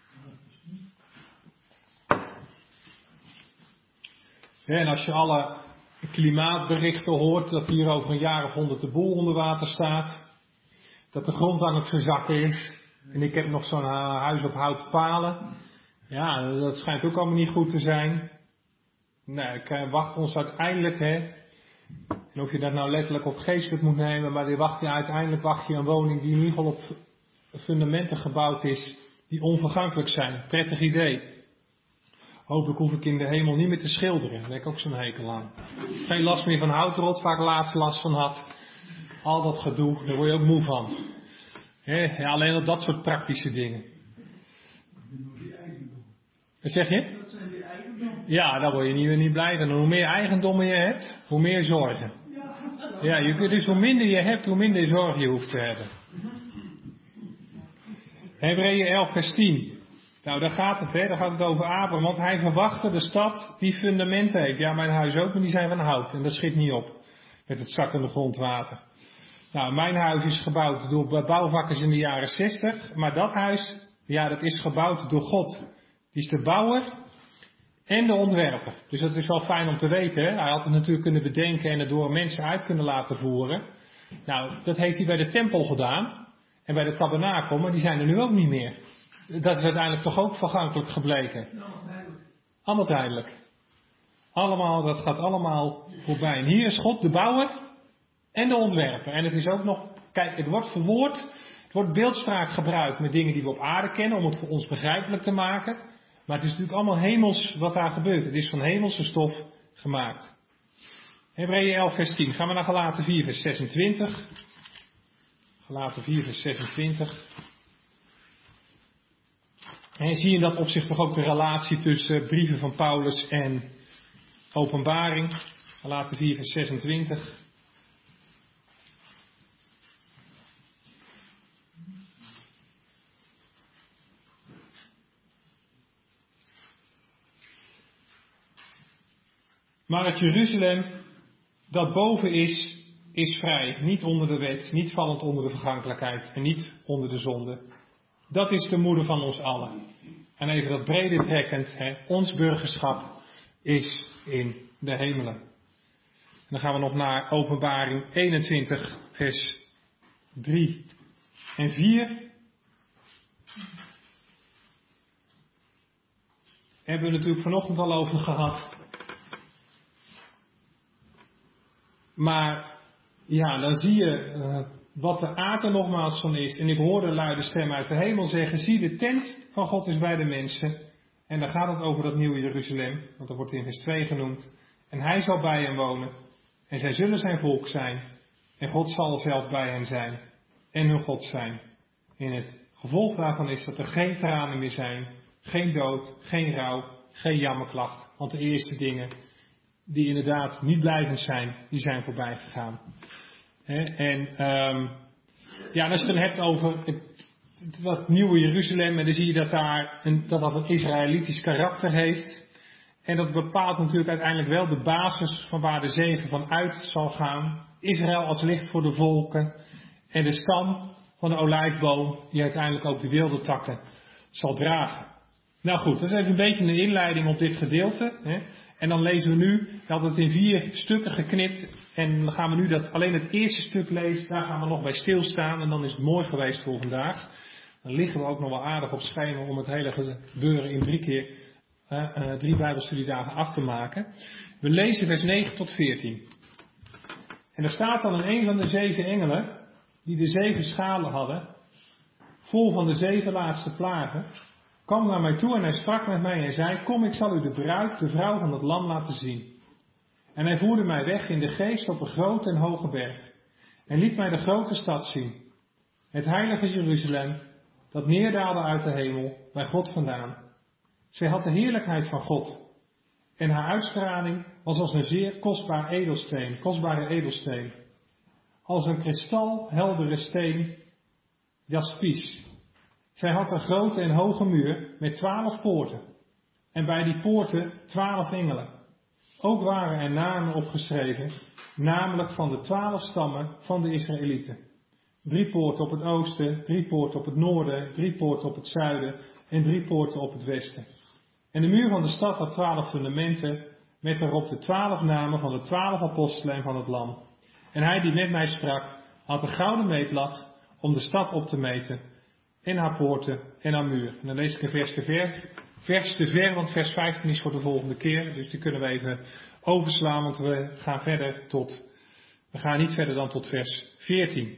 Ja, en als je alle klimaatberichten hoort dat hier over een jaar of honderd de boel onder water staat. Dat de grond aan het verzakken is. En ik heb nog zo'n huis op houten palen. Ja, dat schijnt ook allemaal niet goed te zijn. Nou, ik wacht ons uiteindelijk, hè. En of je dat nou letterlijk of geestelijk moet nemen, maar die wacht je, uiteindelijk wacht je een woning die in ieder geval op fundamenten gebouwd is, die onvergankelijk zijn. Prettig idee. Hopelijk hoef ik in de hemel niet meer te schilderen. Daar heb ik ook zo'n hekel aan. Geen last meer van houtrot, waar ik laatst last van had. Al dat gedoe, daar word je ook moe van. He, ja, alleen op dat soort praktische dingen. Wat zeg je? Dat zijn die eigendommen. Ja, daar word je niet, niet blij van. Hoe meer eigendommen je hebt, hoe meer zorgen. Ja, je, dus hoe minder je hebt, hoe minder zorgen je hoeft te hebben. Hebreeën elf vers tien. Nou, daar gaat het, hè. Daar gaat het over Abraham. Want hij verwachtte de stad die fundamenten heeft. Ja, mijn huis ook, maar die zijn van hout. En dat schiet niet op. Met het zakkende grondwater. Nou, mijn huis is gebouwd door bouwvakkers in de jaren zestig. Maar dat huis, ja, dat is gebouwd door God. Die is de bouwer en de ontwerper. Dus dat is wel fijn om te weten. Hè? Hij had het natuurlijk kunnen bedenken en het door mensen uit kunnen laten voeren. Nou, dat heeft hij bij de tempel gedaan. En bij de tabernakel, maar die zijn er nu ook niet meer. Dat is uiteindelijk toch ook vergankelijk gebleken. Allemaal tijdelijk. Allemaal, dat gaat allemaal voorbij. En hier is God de bouwer en de ontwerper. En het is ook nog, kijk, het wordt verwoord, het wordt beeldspraak gebruikt met dingen die we op aarde kennen, om het voor ons begrijpelijk te maken. Maar het is natuurlijk allemaal hemels wat daar gebeurt. Het is van hemelse stof gemaakt. Hebreeën elf vers tien. Gaan we naar Galaten vier vers zesentwintig. Galaten vier vers zesentwintig. En zie je in dat opzicht toch ook de relatie tussen brieven van Paulus en Openbaring. Galaten vier vers zesentwintig. Maar het Jeruzalem dat boven is, is vrij, niet onder de wet, niet vallend onder de vergankelijkheid en niet onder de zonde. Dat is de moeder van ons allen. En even dat breder trekkend, hè, ons burgerschap is in de hemelen. En dan gaan we nog naar Openbaring eenentwintig, vers drie en vier. Hebben we natuurlijk vanochtend al over gehad. Maar ja, dan zie je uh, wat de aard er nogmaals van is. En ik hoorde een luide stem uit de hemel zeggen: zie, de tent van God is bij de mensen. En dan gaat het over dat nieuwe Jeruzalem, want dat wordt in vers twee genoemd. En hij zal bij hen wonen. En zij zullen zijn volk zijn. En God zal zelf bij hen zijn. En hun God zijn. En het gevolg daarvan is dat er geen tranen meer zijn. Geen dood, geen rouw, geen jammerklacht. Want de eerste dingen die inderdaad niet blijvend zijn, die zijn voorbij gegaan. He, en um, ja, en als je het dan hebt over het, dat nieuwe Jeruzalem, en dan zie je dat daar een, dat, dat een Israëlitisch karakter heeft. En dat bepaalt natuurlijk uiteindelijk wel de basis van waar de zegen van uit zal gaan. Israël als licht voor de volken. En de stam van de olijfboom die uiteindelijk ook de wilde takken zal dragen. Nou goed, dat is even een beetje een inleiding op dit gedeelte. Hè. En dan lezen we nu dat het in vier stukken geknipt. En dan gaan we nu dat alleen het eerste stuk lezen. Daar gaan we nog bij stilstaan. En dan is het mooi geweest voor vandaag. Dan liggen we ook nog wel aardig op schema om het hele gebeuren in drie keer, uh, uh, drie Bijbelstudiedagen af te maken. We lezen vers negen tot veertien. En er staat dan in een van de zeven engelen, die de zeven schalen hadden, vol van de zeven laatste plagen, kwam naar mij toe en hij sprak met mij en zei: kom, ik zal u de bruid, de vrouw van het lam laten zien. En hij voerde mij weg in de geest op een grote en hoge berg. En liet mij de grote stad zien. Het heilige Jeruzalem, dat neerdaalde uit de hemel, bij God vandaan. Zij had de heerlijkheid van God. En haar uitstraling was als een zeer kostbaar edelsteen, kostbare edelsteen. Als een kristalheldere steen, jaspies. Zij had een grote en hoge muur met twaalf poorten. En bij die poorten twaalf engelen. Ook waren er namen opgeschreven, namelijk van de twaalf stammen van de Israëlieten. Drie poorten op het oosten, drie poorten op het noorden, drie poorten op het zuiden en drie poorten op het westen. En de muur van de stad had twaalf fundamenten, met daarop de twaalf namen van de twaalf apostelen en van het lam. En hij die met mij sprak, had een gouden meetlat om de stad op te meten, en haar poorten en haar muur. En dan lees ik een vers te ver, vers te ver, want vers vijftien is voor de volgende keer. Dus die kunnen we even overslaan, want we gaan verder tot, we gaan niet verder dan tot vers veertien.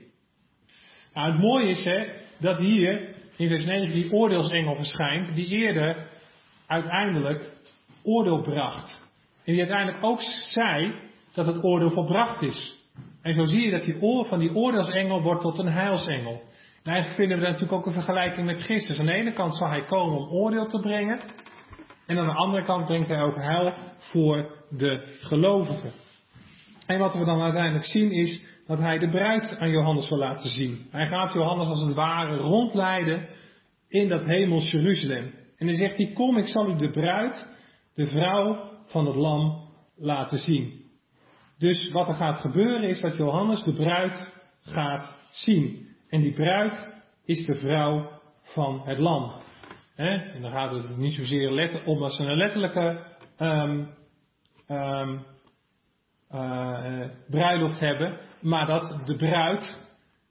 Nou, het mooie is hè, dat hier in vers negen die oordeelsengel verschijnt, die eerder uiteindelijk oordeel bracht. En die uiteindelijk ook zei dat het oordeel volbracht is. En zo zie je dat die oor van die oordeelsengel wordt tot een heilsengel. En eigenlijk vinden we daar natuurlijk ook een vergelijking met Christus. Aan de ene kant zal hij komen om oordeel te brengen. En aan de andere kant brengt hij ook heil voor de gelovigen. En wat we dan uiteindelijk zien is dat hij de bruid aan Johannes wil laten zien. Hij gaat Johannes als het ware rondleiden in dat hemels Jeruzalem. En dan zegt hij: kom, ik zal u de bruid, de vrouw van het lam, laten zien. Dus wat er gaat gebeuren is dat Johannes de bruid gaat zien. En die bruid is de vrouw van het lam. He? En dan gaat het niet zozeer letter, om dat ze een letterlijke um, um, uh, bruiloft hebben, maar dat de bruid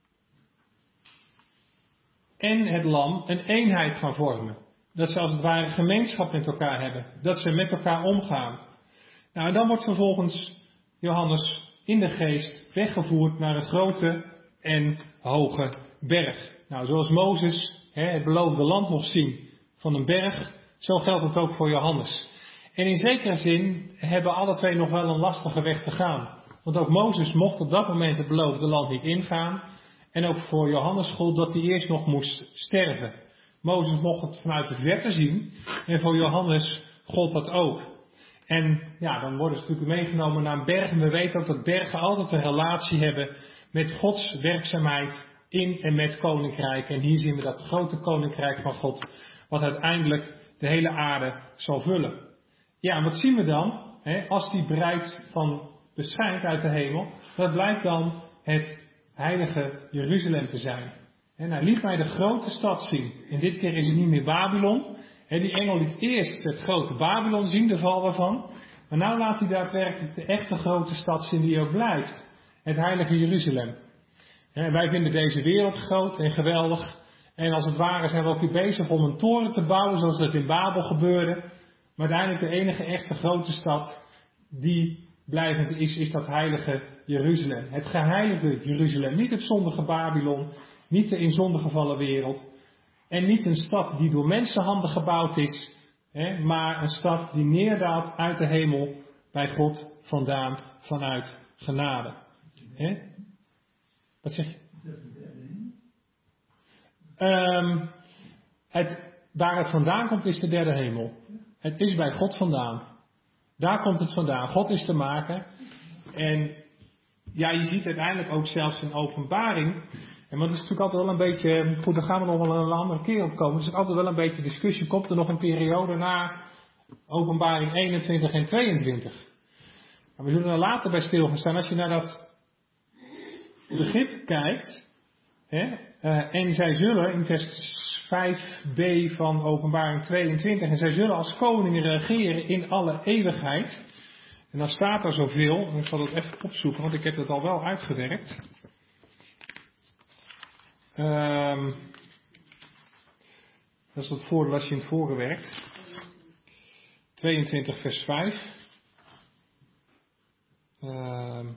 en het lam een eenheid gaan vormen. Dat ze als het ware gemeenschap met elkaar hebben. Dat ze met elkaar omgaan. Nou, en dan wordt vervolgens Johannes in de geest weggevoerd naar een grote en hoge berg. Nou, zoals Mozes hè, het beloofde land mocht zien van een berg, zo geldt het ook voor Johannes. En in zekere zin hebben alle twee nog wel een lastige weg te gaan. Want ook Mozes mocht op dat moment het beloofde land niet ingaan. En ook voor Johannes gold dat hij eerst nog moest sterven. Mozes mocht het vanuit de verte zien. En voor Johannes gold dat ook. En ja, dan worden ze natuurlijk meegenomen naar een berg. En we weten ook dat bergen altijd een relatie hebben met Gods werkzaamheid in en met koninkrijk. En hier zien we dat grote koninkrijk van God, wat uiteindelijk de hele aarde zal vullen. Ja, en wat zien we dan? Hè, als die bruid van beschijnt uit de hemel, dat blijkt dan het heilige Jeruzalem te zijn. En hij liet mij de grote stad zien. En dit keer is het niet meer Babylon. En die engel liet eerst het grote Babylon zien, de val daarvan. Maar nu laat hij daadwerkelijk de echte grote stad zien die ook blijft. Het heilige Jeruzalem. En wij vinden deze wereld groot en geweldig. En als het ware zijn we ook weer bezig om een toren te bouwen zoals dat in Babel gebeurde. Maar uiteindelijk de enige echte grote stad die blijvend is, is dat heilige Jeruzalem. Het geheiligde Jeruzalem. Niet het zondige Babylon. Niet de in zonde gevallen wereld. En niet een stad die door mensenhanden gebouwd is. Hè, maar een stad die neerdaalt uit de hemel bij God vandaan vanuit genade. Hè? Wat zeg je? Um, het, waar het vandaan komt is de derde hemel. Het is bij God vandaan. Daar komt het vandaan. God is te maken. En ja, je ziet uiteindelijk ook zelfs in Openbaring. En dat is natuurlijk altijd wel een beetje. Goed, daar gaan we nog wel een andere keer op komen. Het is altijd wel een beetje discussie. Komt er nog een periode na Openbaring eenentwintig en tweeëntwintig? En we zullen er later bij stil gaan staan. Als je naar dat begrip kijkt. Hè, uh, en zij zullen in vers vijf b van Openbaring tweeëntwintig. En zij zullen als koningen regeren in alle eeuwigheid. En dan staat er zoveel. En ik zal het even opzoeken, want ik heb het al wel uitgewerkt. Um, dat is het voordeel als je in het voren werkt. tweeëntwintig vers vijf. Um,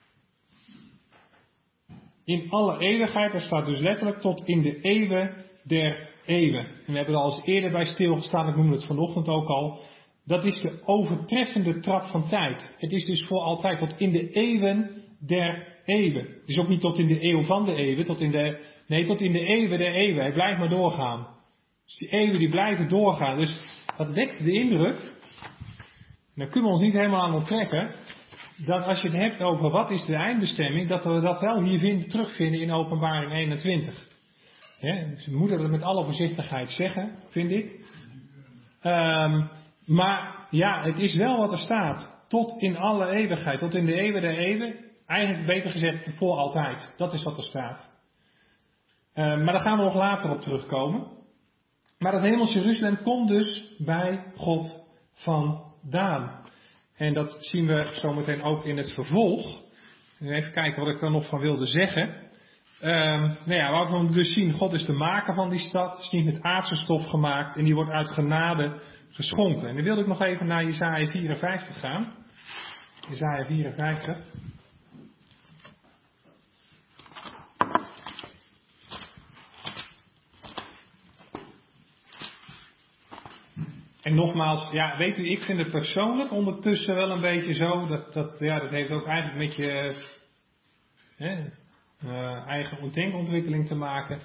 in alle eeuwigheid, dat staat dus letterlijk tot in de eeuwen der eeuwen. En we hebben er al eens eerder bij stilgestaan, ik noemde het vanochtend ook al. Dat is de overtreffende trap van tijd. Het is dus voor altijd tot in de eeuwen der eeuwen. Het is ook niet tot in de eeuw van de eeuwen, tot in de, nee, tot in de eeuwen der eeuwen. Het blijft maar doorgaan. Dus die eeuwen die blijven doorgaan. Dus dat wekt de indruk, en daar kunnen we ons niet helemaal aan onttrekken, dat als je het hebt over wat is de eindbestemming, dat we dat wel hier vinden, terugvinden in Openbaring eenentwintig. Ja, dus we moeten dat met alle voorzichtigheid zeggen, vind ik. Um, maar ja, het is wel wat er staat. Tot in alle eeuwigheid, tot in de eeuwen der eeuwen. Eigenlijk beter gezegd, voor altijd. Dat is wat er staat. Um, maar daar gaan we nog later op terugkomen. Maar het hemels Jeruzalem komt dus bij God vandaan. En dat zien we zometeen ook in het vervolg. Even kijken wat ik er nog van wilde zeggen. Um, nou ja, waarvan we dus zien, God is de maker van die stad. Het is niet met aardse stof gemaakt en die wordt uit genade geschonken. En dan wilde ik nog even naar Jesaja vierenvijftig gaan. Jesaja vierenvijftig. En nogmaals, ja, weet u, ik vind het persoonlijk ondertussen wel een beetje zo, dat, dat, ja, dat heeft ook eigenlijk met je hè, uh, eigen denkontwikkeling te maken.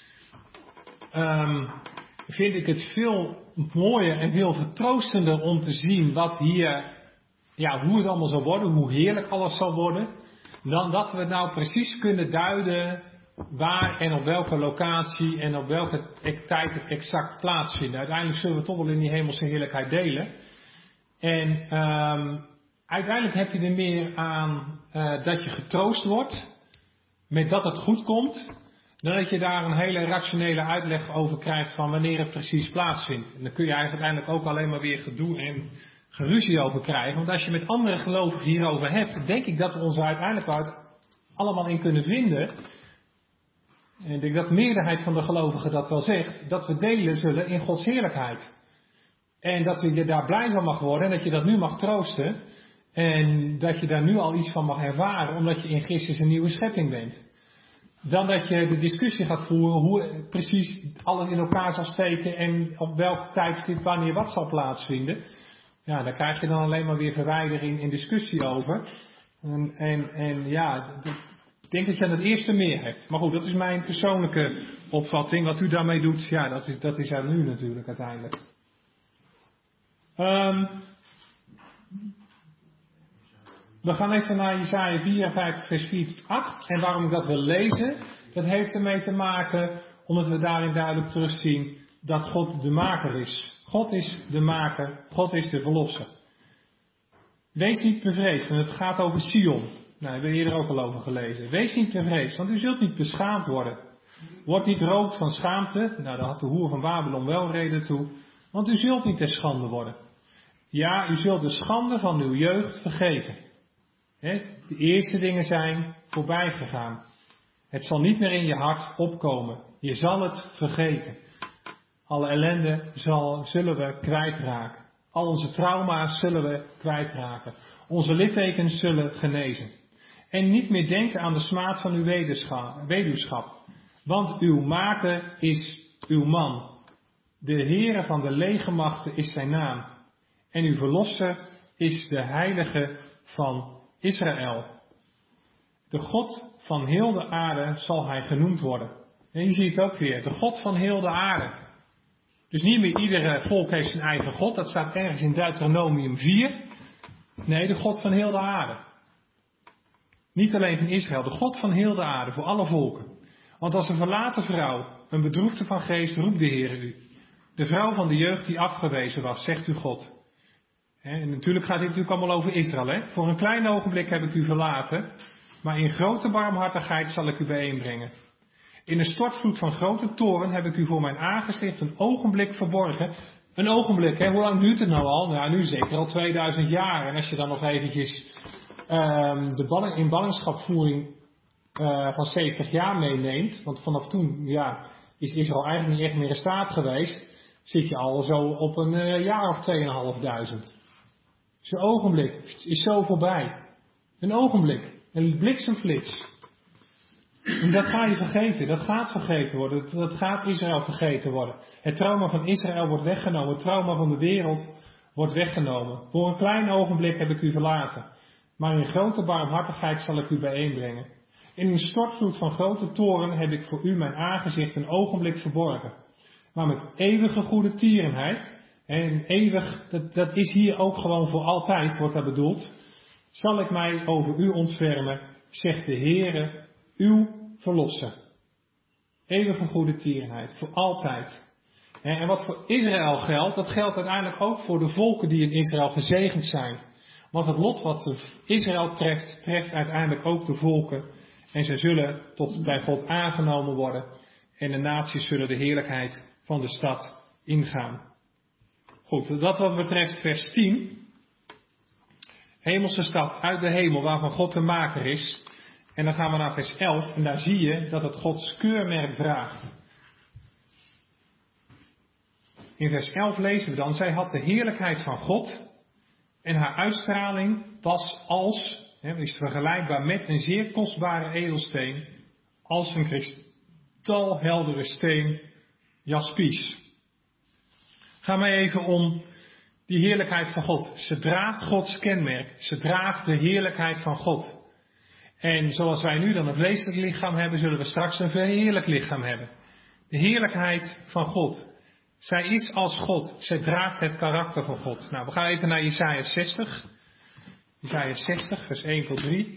Um, vind ik het veel mooier en veel vertroostender om te zien wat hier, ja, hoe het allemaal zal worden, hoe heerlijk alles zal worden, dan dat we nou precies kunnen duiden waar en op welke locatie en op welke tijd het exact plaatsvindt. Uiteindelijk zullen we toch wel in die hemelse heerlijkheid delen. En um, uiteindelijk heb je er meer aan uh, dat je getroost wordt met dat het goed komt, dan dat je daar een hele rationele uitleg over krijgt van wanneer het precies plaatsvindt. En dan kun je eigenlijk uiteindelijk ook alleen maar weer gedoe en geruzie over krijgen. Want als je met andere gelovigen hierover hebt, denk ik dat we ons er uiteindelijk uit allemaal in kunnen vinden. En ik denk dat de meerderheid van de gelovigen dat wel zegt, dat we delen zullen in Gods heerlijkheid. En dat je daar blij van mag worden en dat je dat nu mag troosten. En dat je daar nu al iets van mag ervaren, omdat je in Christus een nieuwe schepping bent. Dan dat je de discussie gaat voeren hoe precies alles in elkaar zal steken en op welk tijdstip wanneer wat zal plaatsvinden. Ja, daar krijg je dan alleen maar weer verwijdering en discussie over. En, en, en ja, ik denk dat je aan het eerste meer hebt. Maar goed, dat is mijn persoonlijke opvatting. Wat u daarmee doet, ja, dat is, dat is aan u natuurlijk uiteindelijk. Um, we gaan even naar Jesaja vierenvijftig vers vier tot acht. En waarom ik dat wil lezen, dat heeft ermee te maken omdat we daarin duidelijk terugzien dat God de maker is. God is de maker, God is de verlosser. Wees niet bevreesd, en het gaat over Sion. Nou, daar hebben we eerder ook al over gelezen. Wees niet bevreesd, want u zult niet beschaamd worden. Word niet rood van schaamte. Nou, daar had de hoer van Babylon wel reden toe. Want u zult niet ter schande worden. Ja, u zult de schande van uw jeugd vergeten. He, de eerste dingen zijn voorbij gegaan. Het zal niet meer in je hart opkomen. Je zal het vergeten. Alle ellende zal, zullen we kwijtraken. Al onze trauma's zullen we kwijtraken. Onze littekens zullen genezen. En niet meer denken aan de smaad van uw weduwschap. Want uw maker is uw man. De Heere van de legermachten is zijn naam. En uw verlosser is de heilige van Israël. De God van heel de aarde zal hij genoemd worden. En je ziet het ook weer. De God van heel de aarde. Dus niet meer iedere volk heeft zijn eigen God. Dat staat ergens in Deuteronomium vier. Nee, de God van heel de aarde. Niet alleen van Israël. De God van heel de aarde. Voor alle volken. Want als een verlaten vrouw, een bedroefde van geest, roept de Heer u. De vrouw van de jeugd die afgewezen was, zegt u God. En natuurlijk gaat dit natuurlijk allemaal over Israël. Hè? Voor een klein ogenblik heb ik u verlaten. Maar in grote barmhartigheid zal ik u bijeenbrengen. In een stortvloed van grote toren heb ik u voor mijn aangezicht een ogenblik verborgen. Een ogenblik, hè? Hoe lang duurt het nou al? Nou, nu zeker al tweeduizend jaar. En als je dan nog eventjes um, de balling, in ballingschapvoering uh, van zeventig jaar meeneemt. Want vanaf toen ja, is Israël eigenlijk niet echt meer in staat geweest. Zit je al zo op een uh, jaar of tweeënhalfduizend. Dus een ogenblik is zo voorbij. Een ogenblik. Een bliksemflits. En dat ga je vergeten. Dat gaat vergeten worden. Dat gaat Israël vergeten worden. Het trauma van Israël wordt weggenomen. Het trauma van de wereld wordt weggenomen. Voor een klein ogenblik heb ik u verlaten. Maar in grote barmhartigheid zal ik u bijeenbrengen. In een stortvloed van grote toren heb ik voor u mijn aangezicht een ogenblik verborgen. Maar met eeuwige goede tierenheid. En eeuwig, dat, dat is hier ook gewoon voor altijd, wordt dat bedoeld. Zal ik mij over u ontfermen, zegt de Heere, uw verlosser. Eeuwige goede tierenheid, voor altijd. En wat voor Israël geldt, dat geldt uiteindelijk ook voor de volken die in Israël gezegend zijn. Want het lot wat Israël treft, treft uiteindelijk ook de volken. En ze zullen tot bij God aangenomen worden. En de naties zullen de heerlijkheid van de stad ingaan. Goed, dat wat betreft vers tien. Hemelse stad uit de hemel waarvan God de maker is. En dan gaan we naar vers elf en daar zie je dat het Gods keurmerk draagt. In vers elf lezen we dan, zij had de heerlijkheid van God en haar uitstraling was als, hè, is vergelijkbaar met een zeer kostbare edelsteen, als een kristalheldere steen, jaspies. Ga maar even om die heerlijkheid van God. Ze draagt Gods kenmerk. Ze draagt de heerlijkheid van God. En zoals wij nu dan een vleeselijk lichaam hebben, zullen we straks een verheerlijk lichaam hebben. De heerlijkheid van God. Zij is als God. Zij draagt het karakter van God. Nou, we gaan even naar Jesaja zestig. Jesaja zestig, vers één tot drie.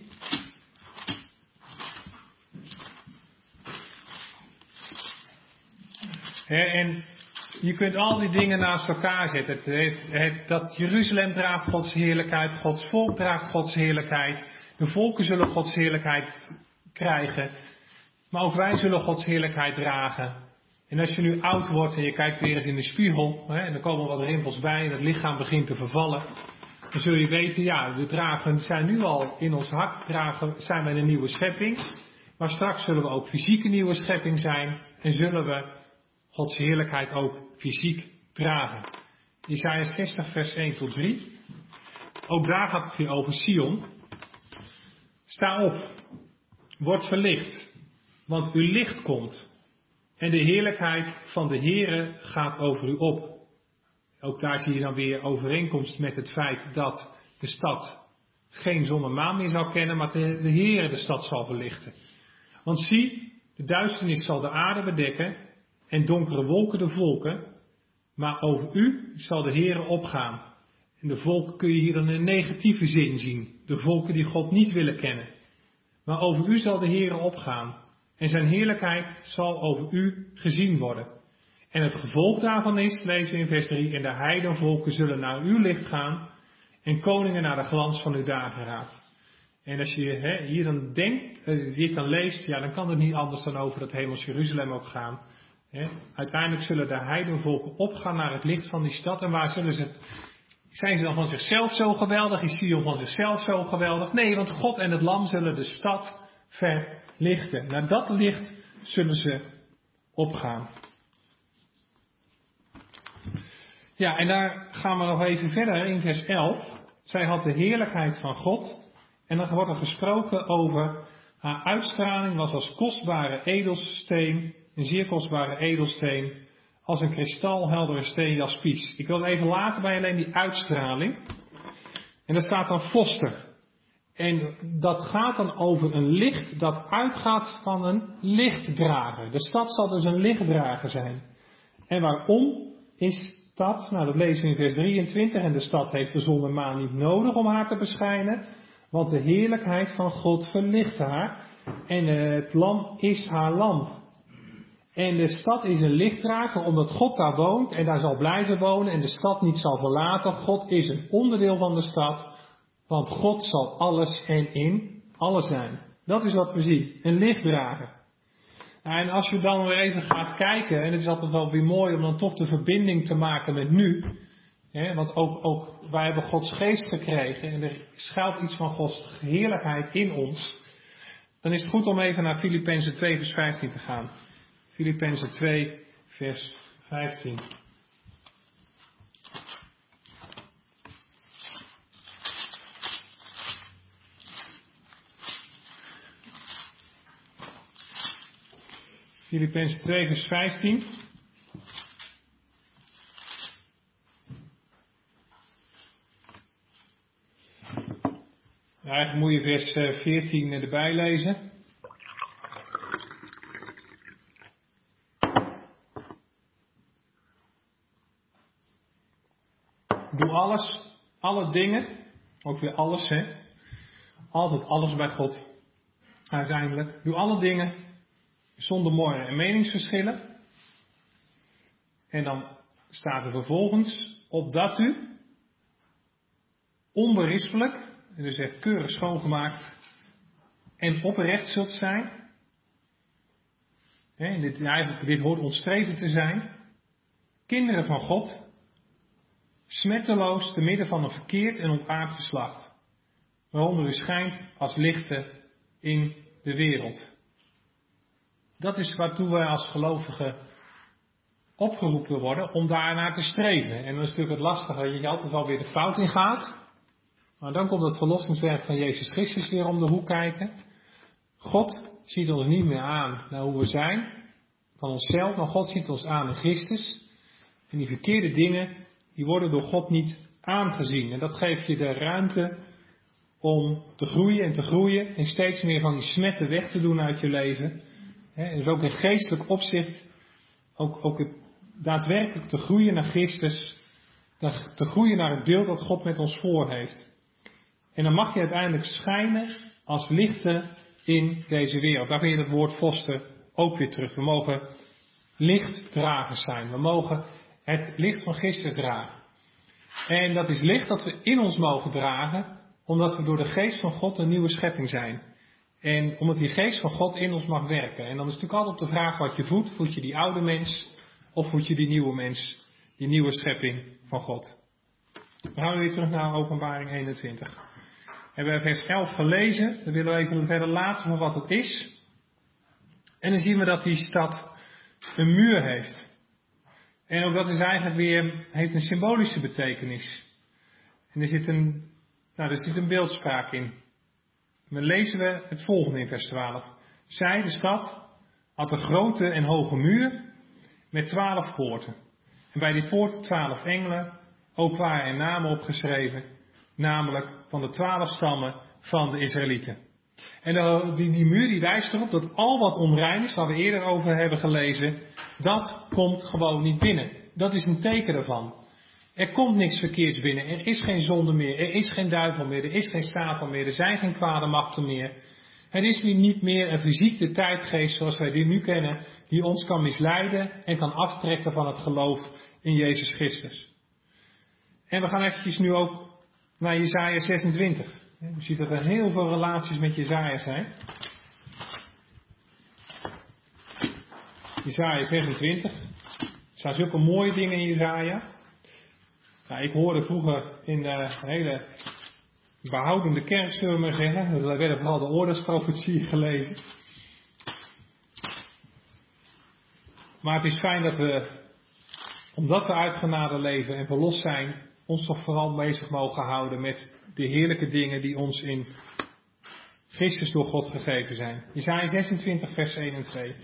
He, en je kunt al die dingen naast elkaar zetten. Het, het, het, dat Jeruzalem draagt Gods heerlijkheid. Gods volk draagt Gods heerlijkheid. De volken zullen Gods heerlijkheid krijgen. Maar ook wij zullen Gods heerlijkheid dragen. En als je nu oud wordt en je kijkt weer eens in de spiegel. Hè, en er komen wat rimpels bij en het lichaam begint te vervallen. Dan zul je weten, ja, we dragen, zijn nu al in ons hart, dragen, zijn we een nieuwe schepping. Maar straks zullen we ook fysiek een nieuwe schepping zijn. En zullen we Gods heerlijkheid ook fysiek dragen. Jesaja zestig vers één tot drie. Ook daar gaat het weer over Sion. Sta op, word verlicht, want uw licht komt. En de heerlijkheid van de Heere gaat over u op. Ook daar zie je dan weer overeenkomst met het feit dat de stad geen zon en maan meer zal kennen, maar de, de Heere de stad zal verlichten. Want zie, de duisternis zal de aarde bedekken en donkere wolken de volken, maar over u zal de Heere opgaan. En de volken kun je hier dan in een negatieve zin zien. De volken die God niet willen kennen. Maar over u zal de Heere opgaan. En zijn heerlijkheid zal over u gezien worden. En het gevolg daarvan is, lezen we in vers drie, en de heidenvolken zullen naar uw licht gaan. en koningen naar de glans van uw dageraad. En als je hè, hier dan denkt, uh, dit dan leest, ja, dan kan het niet anders dan over het hemels Jeruzalem ook gaan. Hè. Uiteindelijk zullen de heidenvolken opgaan naar het licht van die stad. En waar zullen ze, zijn ze dan van zichzelf zo geweldig? Is Sion van zichzelf zo geweldig? Nee, want God en het lam zullen de stad verlichten. Naar dat licht zullen ze opgaan. Ja, en daar gaan we nog even verder in vers elf. Zij had de heerlijkheid van God. En dan wordt er gesproken over haar uitstraling was als kostbare edelsteen, een zeer kostbare edelsteen, als een kristalheldere steen jaspies. Ik wil het even laten bij alleen die uitstraling. En daar staat dan foster. En dat gaat dan over een licht dat uitgaat van een lichtdrager. De stad zal dus een lichtdrager zijn. En waarom is dat? Nou, dat lezen we in vers drieëntwintig. En de stad heeft de zon en maan niet nodig om haar te beschijnen. Want de heerlijkheid van God verlicht haar. En het lam is haar lamp. En de stad is een lichtdrager omdat God daar woont en daar zal blijven wonen en de stad niet zal verlaten. God is een onderdeel van de stad. Want God zal alles en in alles zijn. Dat is wat we zien. Een lichtdrager. En als je dan weer even gaat kijken, en het is altijd wel weer mooi om dan toch de verbinding te maken met nu. Hè, want ook, ook wij hebben Gods geest gekregen en er schuilt iets van Gods heerlijkheid in ons. Dan is het goed om even naar Filippenzen twee vers vijftien te gaan. Filippenzen twee vers vijftien. Filippenzen twee vers vijftien. Ja, eigenlijk moet je vers veertien erbij lezen. Doe alles, alle dingen, ook weer alles, hè. Altijd alles bij God. Uiteindelijk. Doe alle dingen zonder morren en meningsverschillen. En dan staat er vervolgens, opdat u onberispelijk, dus echt keurig schoongemaakt en oprecht zult zijn. Hè, dit, eigenlijk, dit hoort ons streven te zijn. Kinderen van God. Smetteloos te midden van een verkeerd en ontaard geslacht, waaronder u schijnt als lichten in de wereld. Dat is waartoe wij als gelovigen opgeroepen worden om daarnaar te streven. En dan is natuurlijk het lastige dat je altijd wel weer de fout in gaat. Maar dan komt het verlossingswerk van Jezus Christus weer om de hoek kijken. God ziet ons niet meer aan naar hoe we zijn, van onszelf, maar God ziet ons aan in Christus. En die verkeerde dingen, die worden door God niet aangezien. En dat geeft je de ruimte om te groeien en te groeien. En steeds meer van die smetten weg te doen uit je leven. En dus ook in geestelijk opzicht. Ook, ook daadwerkelijk te groeien naar Christus. Te groeien naar het beeld dat God met ons voor heeft. En dan mag je uiteindelijk schijnen als lichten in deze wereld. Daar vind je het woord foster ook weer terug. We mogen lichtdragers zijn. We mogen het licht van Christus dragen. En dat is licht dat we in ons mogen dragen, omdat we door de geest van God een nieuwe schepping zijn. En omdat die geest van God in ons mag werken. En dan is natuurlijk altijd op de vraag wat je voedt. Voed je die oude mens of voed je die nieuwe mens, die nieuwe schepping van God. Dan gaan we weer terug naar Openbaring eenentwintig. We hebben vers elf gelezen. Dan willen we even verder laten van wat het is. En dan zien we dat die stad een muur heeft. En ook dat is eigenlijk weer, heeft een symbolische betekenis. En er zit een, nou, er zit een beeldspraak in. En dan lezen we het volgende in vers twaalf. Zij, de stad, had een grote en hoge muur met twaalf poorten. En bij die poorten twaalf engelen, ook waren er namen opgeschreven, namelijk van de twaalf stammen van de Israëlieten. En die, die muur die wijst erop dat al wat onrein is, waar we eerder over hebben gelezen, dat komt gewoon niet binnen. Dat is een teken ervan. Er komt niks verkeerds binnen. Er is geen zonde meer. Er is geen duivel meer. Er is geen Satan meer. Er zijn geen kwade machten meer. Er is nu niet meer een fysieke tijdgeest zoals wij die nu kennen, die ons kan misleiden en kan aftrekken van het geloof in Jezus Christus. En we gaan eventjes nu ook naar Jesaja zesentwintig. Je ziet dat er heel veel relaties met Jesaja zijn. Jesaja zesentwintig. Er staan zulke mooie dingen in Jesaja. Nou, ik hoorde vroeger in de hele behoudende kerk, zullen we maar zeggen. Er werden vooral de oordeelsprofetieën gelezen. Maar het is fijn dat we, omdat we uit genade leven en verlost zijn, ons toch vooral bezig mogen houden met de heerlijke dingen die ons in Christus door God gegeven zijn. Jesaja zesentwintig vers één en twee.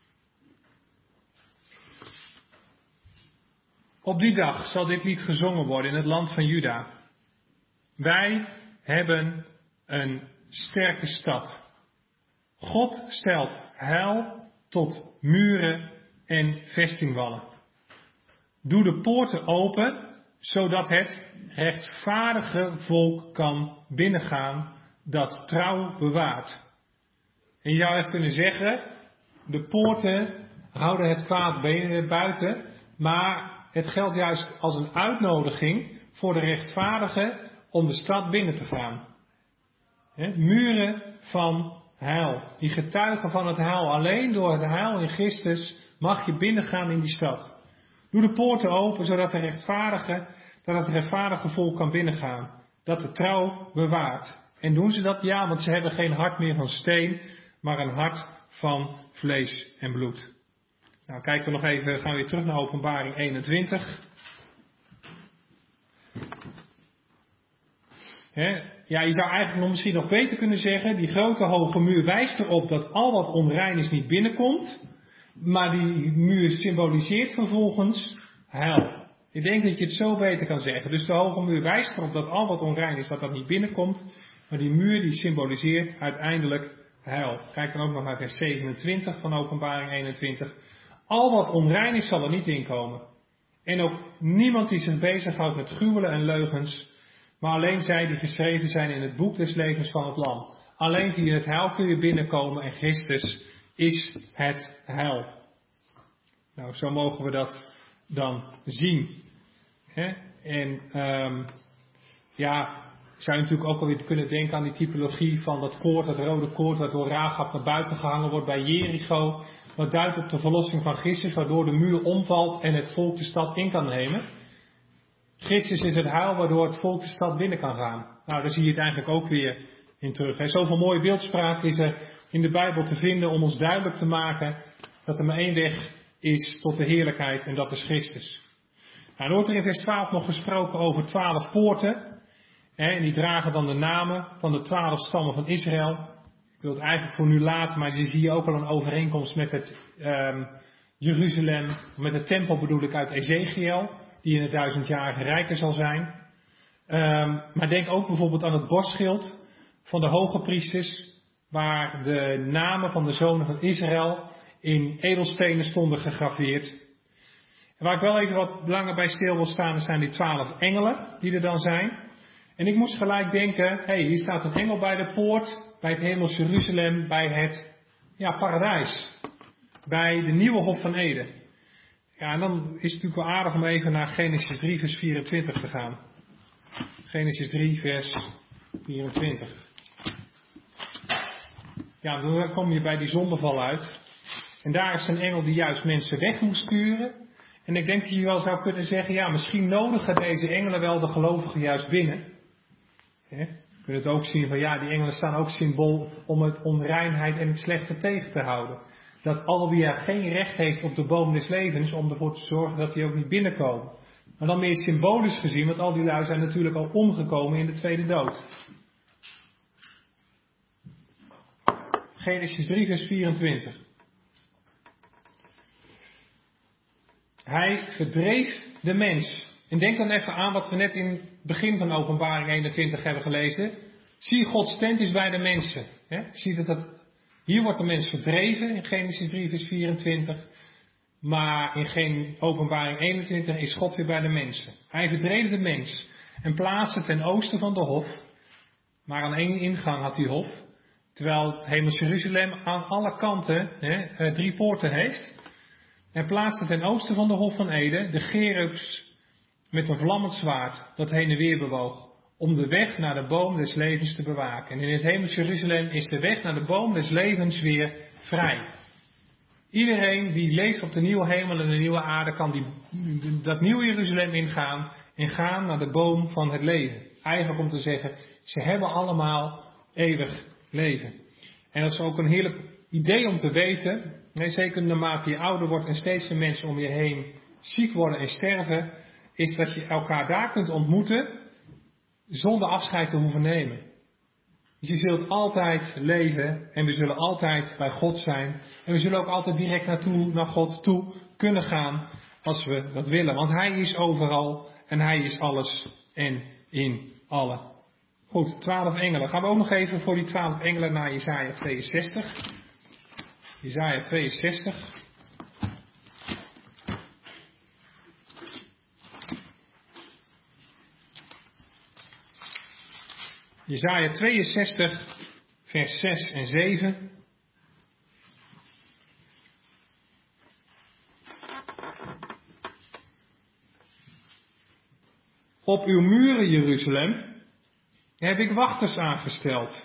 Op die dag zal dit lied gezongen worden in het land van Juda. Wij hebben een sterke stad. God stelt heil tot muren en vestingwallen. Doe de poorten open, zodat het rechtvaardige volk kan binnengaan dat trouw bewaart. En je zou echt kunnen zeggen, de poorten houden het kwaad buiten, maar het geldt juist als een uitnodiging voor de rechtvaardigen om de stad binnen te gaan. He, muren van heil, die getuigen van het heil. Alleen door het heil in Christus mag je binnengaan in die stad. Doe de poorten open, zodat de rechtvaardige, dat het rechtvaardige volk kan binnengaan. Dat de trouw bewaart. En doen ze dat? Ja, want ze hebben geen hart meer van steen, maar een hart van vlees en bloed. Nou, kijken we nog even, gaan we weer terug naar Openbaring eenentwintig. He, ja, je zou eigenlijk nog misschien nog beter kunnen zeggen, die grote hoge muur wijst erop dat al wat onrein is niet binnenkomt. Maar die muur symboliseert vervolgens heil. Ik denk dat je het zo beter kan zeggen. Dus de hoge muur wijst erop dat al wat onrein is, dat dat niet binnenkomt. Maar die muur die symboliseert uiteindelijk heil. Kijk dan ook nog naar vers zevenentwintig van Openbaring eenentwintig. Al wat onrein is, zal er niet inkomen. En ook niemand die zich bezighoudt met gruwelen en leugens, maar alleen zij die geschreven zijn in het boek des levens van het Lam. Alleen via het heil kun je binnenkomen en Christus is het heil. Nou, zo mogen we dat dan zien. He? En um, ja, zou je natuurlijk ook alweer kunnen denken aan die typologie van dat koord, dat rode koord, wat door Rahab naar buiten gehangen wordt bij Jericho. Wat duidt op de verlossing van Christus, waardoor de muur omvalt en het volk de stad in kan nemen. Christus is het heil waardoor het volk de stad binnen kan gaan. Nou, daar zie je het eigenlijk ook weer in terug. He, zoveel mooie beeldspraak is er in de Bijbel te vinden om ons duidelijk te maken dat er maar één weg is tot de heerlijkheid en dat is Christus. Nou, er wordt er in vers twaalf nog gesproken over twaalf poorten. He, en die dragen dan de namen van de twaalf stammen van Israël. Ik wil het eigenlijk voor nu laten, maar je zie je ook al een overeenkomst met het um, Jeruzalem, met de tempel bedoel ik uit Ezekiel, die in het duizendjarige rijken zal zijn. Um, maar denk ook bijvoorbeeld aan het borstschild van de hoge priesters, waar de namen van de zonen van Israël in edelstenen stonden gegraveerd. En waar ik wel even wat langer bij stil wil staan, zijn die twaalf engelen die er dan zijn. En ik moest gelijk denken, hé, hey, hier staat een engel bij de poort, bij het hemels Jeruzalem, bij het ja, paradijs. Bij de nieuwe Hof van Eden. Ja, en dan is het natuurlijk wel aardig om even naar Genesis drie vers vierentwintig te gaan. Genesis drie vers vierentwintig. Ja, dan kom je bij die zondeval uit. En daar is een engel die juist mensen weg moest sturen. En ik denk dat je wel zou kunnen zeggen, ja, misschien nodigen deze engelen wel de gelovigen juist binnen. He? Je kunt het ook zien van, ja, die engelen staan ook symbool om het onreinheid en het slechte tegen te houden. Dat al wie er geen recht heeft op de boom des levens, om ervoor te zorgen dat die ook niet binnenkomen. Maar dan meer symbolisch gezien, want al die lui zijn natuurlijk al omgekomen in de tweede dood. Genesis drie vers vierentwintig. Hij verdreef de mens. En denk dan even aan wat we net in het begin van Openbaring eenentwintig hebben gelezen. Zie, Gods tent is bij de mensen. He? Zie dat dat, hier wordt de mens verdreven in Genesis drie vers vierentwintig. Maar in geen Openbaring eenentwintig is God weer bij de mensen. Hij verdreef de mens en plaatste ten oosten van de hof. Maar aan één ingang had die hof. Terwijl het hemels Jeruzalem aan alle kanten he, drie poorten heeft. En plaatste ten oosten van de Hof van Eden de cherubs met een vlammend zwaard dat heen en weer bewoog. om de weg naar de boom des levens te bewaken. En in het hemels Jeruzalem is de weg naar de boom des levens weer vrij. Iedereen die leeft op de nieuwe hemel en de nieuwe aarde kan die, dat nieuwe Jeruzalem ingaan en gaan naar de boom van het leven. Eigenlijk om te zeggen, ze hebben allemaal eeuwig leven. En dat is ook een heerlijk idee om te weten, nee, zeker naarmate je ouder wordt en steeds meer mensen om je heen ziek worden en sterven, is dat je elkaar daar kunt ontmoeten zonder afscheid te hoeven nemen. Je zult altijd leven en we zullen altijd bij God zijn. En we zullen ook altijd direct naartoe, naar God toe kunnen gaan als we dat willen. Want Hij is overal en Hij is alles en in allen. Goed, twaalf engelen. Gaan we ook nog even voor die twaalf engelen naar Jesaja tweeënzestig. Jesaja tweeënzestig. Jesaja tweeënzestig, vers zes en zeven. Op uw muren, Jeruzalem, heb ik wachters aangesteld.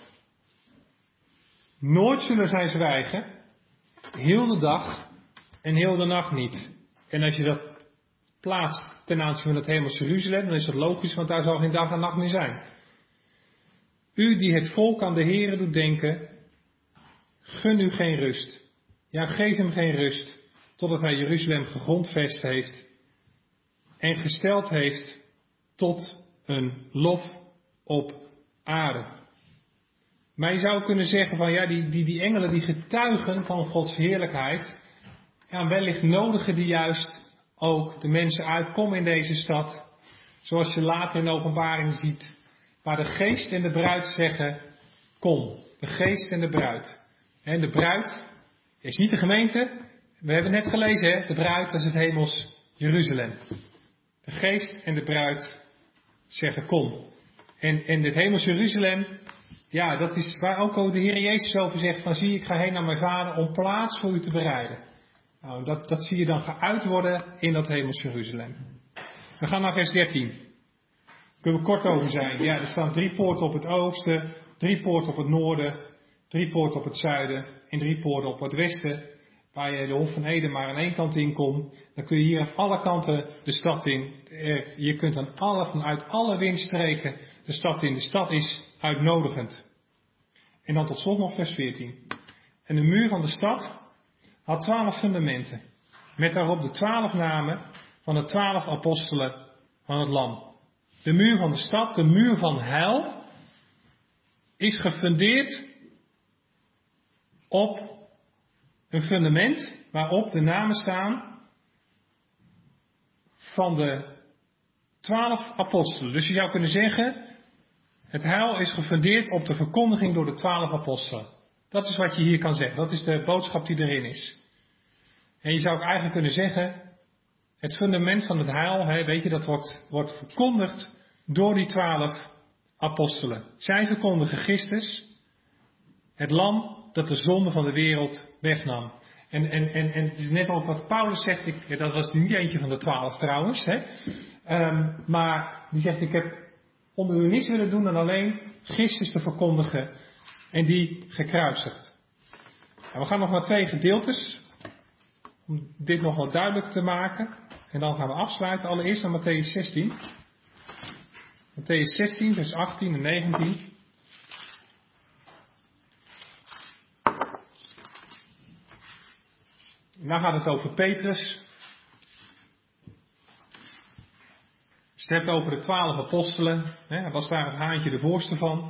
Nooit zullen zij zwijgen, heel de dag en heel de nacht niet. En als je dat plaatst ten aanzien van het hemelse Jeruzalem, dan is dat logisch, want daar zal geen dag en nacht meer zijn. U die het volk aan de Here doet denken, gun u geen rust. Ja, geef hem geen rust, totdat hij Jeruzalem gegrondvest heeft en gesteld heeft tot een lof op aarde. Maar je zou kunnen zeggen van ja, die, die, die engelen die getuigen van Gods heerlijkheid, ja, wellicht nodigen die juist ook de mensen uit, kom in deze stad, zoals je later in de openbaring ziet, waar de geest en de bruid zeggen, kom, de geest en de bruid. En de bruid is niet de gemeente, we hebben net gelezen, hè? De bruid dat is het hemels Jeruzalem. De geest en de bruid zeggen, kom. En, en het hemels Jeruzalem, ja, dat is waar ook de Heer Jezus over zegt, van zie, ik ga heen naar mijn Vader om plaats voor u te bereiden. Nou, dat, dat zie je dan geuit worden in dat hemels Jeruzalem. We gaan naar vers dertien. Daar kunnen we kort over zijn. Ja, er staan drie poorten op het oosten, drie poorten op het noorden, drie poorten op het zuiden en drie poorten op het westen. Waar je de Hof van Eden maar aan één kant in komt, dan kun je hier aan alle kanten de stad in. Je kunt aan alle, vanuit alle windstreken de stad in. De stad is uitnodigend. En dan tot slot nog vers veertien. En de muur van de stad had twaalf fundamenten, met daarop de twaalf namen van de twaalf apostelen van het Lam. De muur van de stad, de muur van heil, is gefundeerd op een fundament waarop de namen staan van de twaalf apostelen. Dus je zou kunnen zeggen, het heil is gefundeerd op de verkondiging door de twaalf apostelen. Dat is wat je hier kan zeggen. Dat is de boodschap die erin is. En je zou ook eigenlijk kunnen zeggen, het fundament van het heil, hè, weet je, dat wordt, wordt verkondigd door die twaalf apostelen. Zij verkondigen Christus, het lam dat de zonde van de wereld wegnam. En, en, en, en het is net ook wat Paulus zegt, ik, dat was niet eentje van de twaalf trouwens, hè, um, maar die zegt, ik heb onder u niets willen doen dan alleen Christus te verkondigen en die gekruisigd. En we gaan nog naar twee gedeeltes, om dit nog wat duidelijk te maken. En dan gaan we afsluiten. Allereerst naar Mattheüs zestien. Mattheüs zestien, vers achttien en negentien. En dan gaat het over Petrus. Als je het hebt over de twaalf apostelen, hè, hij was daar het haantje de voorste van.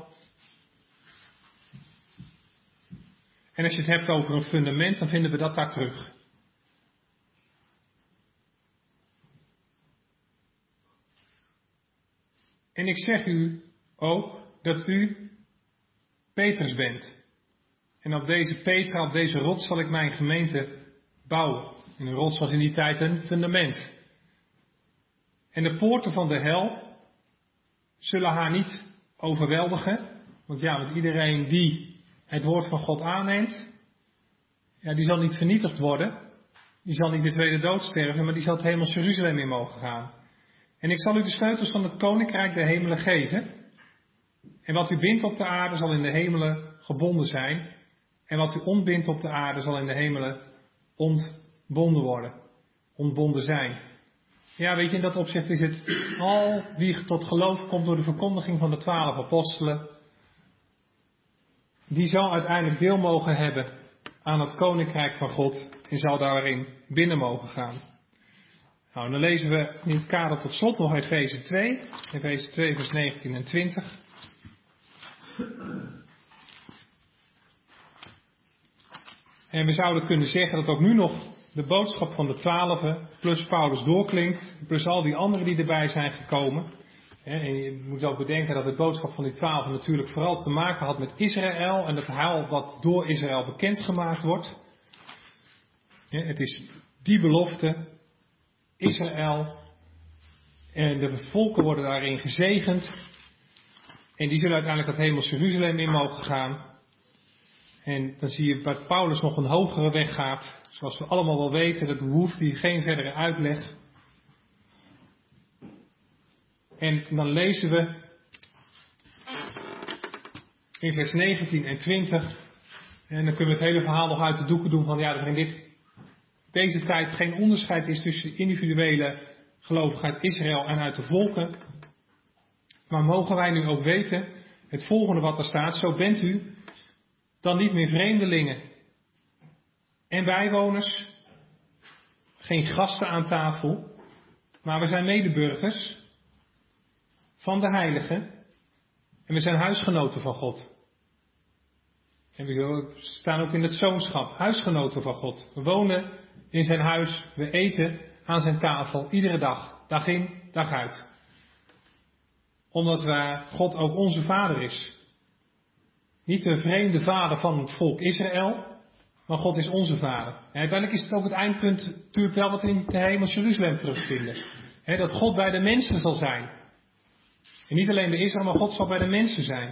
En als je het hebt over een fundament, dan vinden we dat daar terug. En ik zeg u ook dat u Petrus bent. En op deze Petra, op deze rots zal ik mijn gemeente bouwen. En een rots was in die tijd een fundament. En de poorten van de hel zullen haar niet overweldigen. Want ja, want iedereen die het woord van God aanneemt, ja, die zal niet vernietigd worden. Die zal niet de tweede dood sterven, maar die zal het hemels Jeruzalem in mogen gaan. En ik zal u de sleutels van het koninkrijk der hemelen geven. En wat u bindt op de aarde zal in de hemelen gebonden zijn. En wat u ontbindt op de aarde zal in de hemelen ontbonden worden. Ontbonden zijn. Ja, weet je, in dat opzicht is het al wie tot geloof komt door de verkondiging van de twaalf apostelen. Die zal uiteindelijk deel mogen hebben aan het koninkrijk van God en zal daarin binnen mogen gaan. Nou, dan lezen we in het kader tot slot nog Efeze twee. Efeze twee vers negentien en twintig. En we zouden kunnen zeggen dat ook nu nog de boodschap van de twaalfen plus Paulus doorklinkt, plus al die anderen die erbij zijn gekomen. En je moet ook bedenken dat de boodschap van die twaalfen natuurlijk vooral te maken had met Israël en het heil wat door Israël bekendgemaakt wordt. Het is die belofte, Israël, en de volken worden daarin gezegend. En die zullen uiteindelijk het hemelse Jeruzalem in mogen gaan. En dan zie je dat Paulus nog een hogere weg gaat. Zoals we allemaal wel weten, dat behoeft hij geen verdere uitleg. En dan lezen we in vers negentien en twintig. En dan kunnen we het hele verhaal nog uit de doeken doen van ja, dat er in dit, deze tijd geen onderscheid is tussen individuele gelovigen uit Israël en uit de volken. Maar mogen wij nu ook weten, het volgende wat er staat, zo bent u dan niet meer vreemdelingen en bijwoners, geen gasten aan tafel, maar we zijn medeburgers van de heiligen en we zijn huisgenoten van God. En we staan ook in het zoonschap, huisgenoten van God. We wonen in zijn huis, we eten aan zijn tafel, iedere dag, dag in, dag uit. Omdat wij, God ook onze vader is. Niet de vreemde vader van het volk Israël, maar God is onze vader. En uiteindelijk is het ook het eindpunt natuurlijk wel wat we in de hemel Jeruzalem terugvinden. He, dat God bij de mensen zal zijn. En niet alleen bij Israël, maar God zal bij de mensen zijn.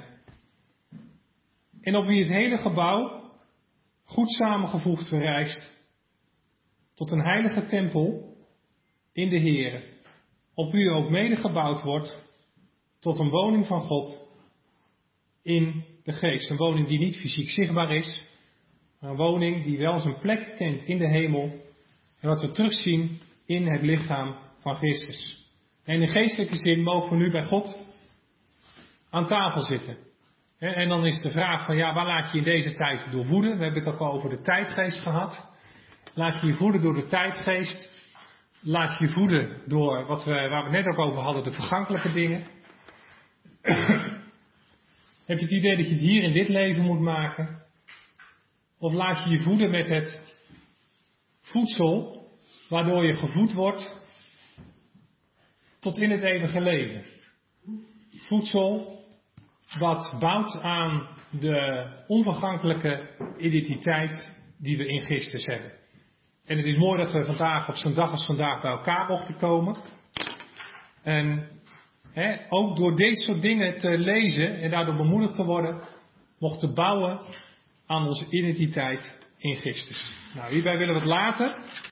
En op wie het hele gebouw, goed samengevoegd verrijst, tot een heilige tempel in de Here. Op wie ook mede gebouwd wordt, tot een woning van God in de geest. Een woning die niet fysiek zichtbaar is, maar een woning die wel zijn plek kent in de hemel. En wat we terugzien in het lichaam van Christus. En in de geestelijke zin mogen we nu bij God aan tafel zitten. En dan is de vraag van ja, waar laat je in deze tijd door voeden? We hebben het ook al over de tijdgeest gehad. Laat je je voeden door de tijdgeest. Laat je je voeden door wat we, waar we het net ook over hadden, de vergankelijke dingen. Heb je het idee dat je het hier in dit leven moet maken? Of laat je je voeden met het voedsel waardoor je gevoed wordt tot in het eeuwige leven? Voedsel wat bouwt aan de onvergankelijke identiteit die we in Christus hebben. En het is mooi dat we vandaag op zo'n dag als vandaag bij elkaar mochten komen. En He, ook door deze soort dingen te lezen en daardoor bemoedigd te worden, mochten bouwen aan onze identiteit in Christus. Nou, hierbij willen we het laten.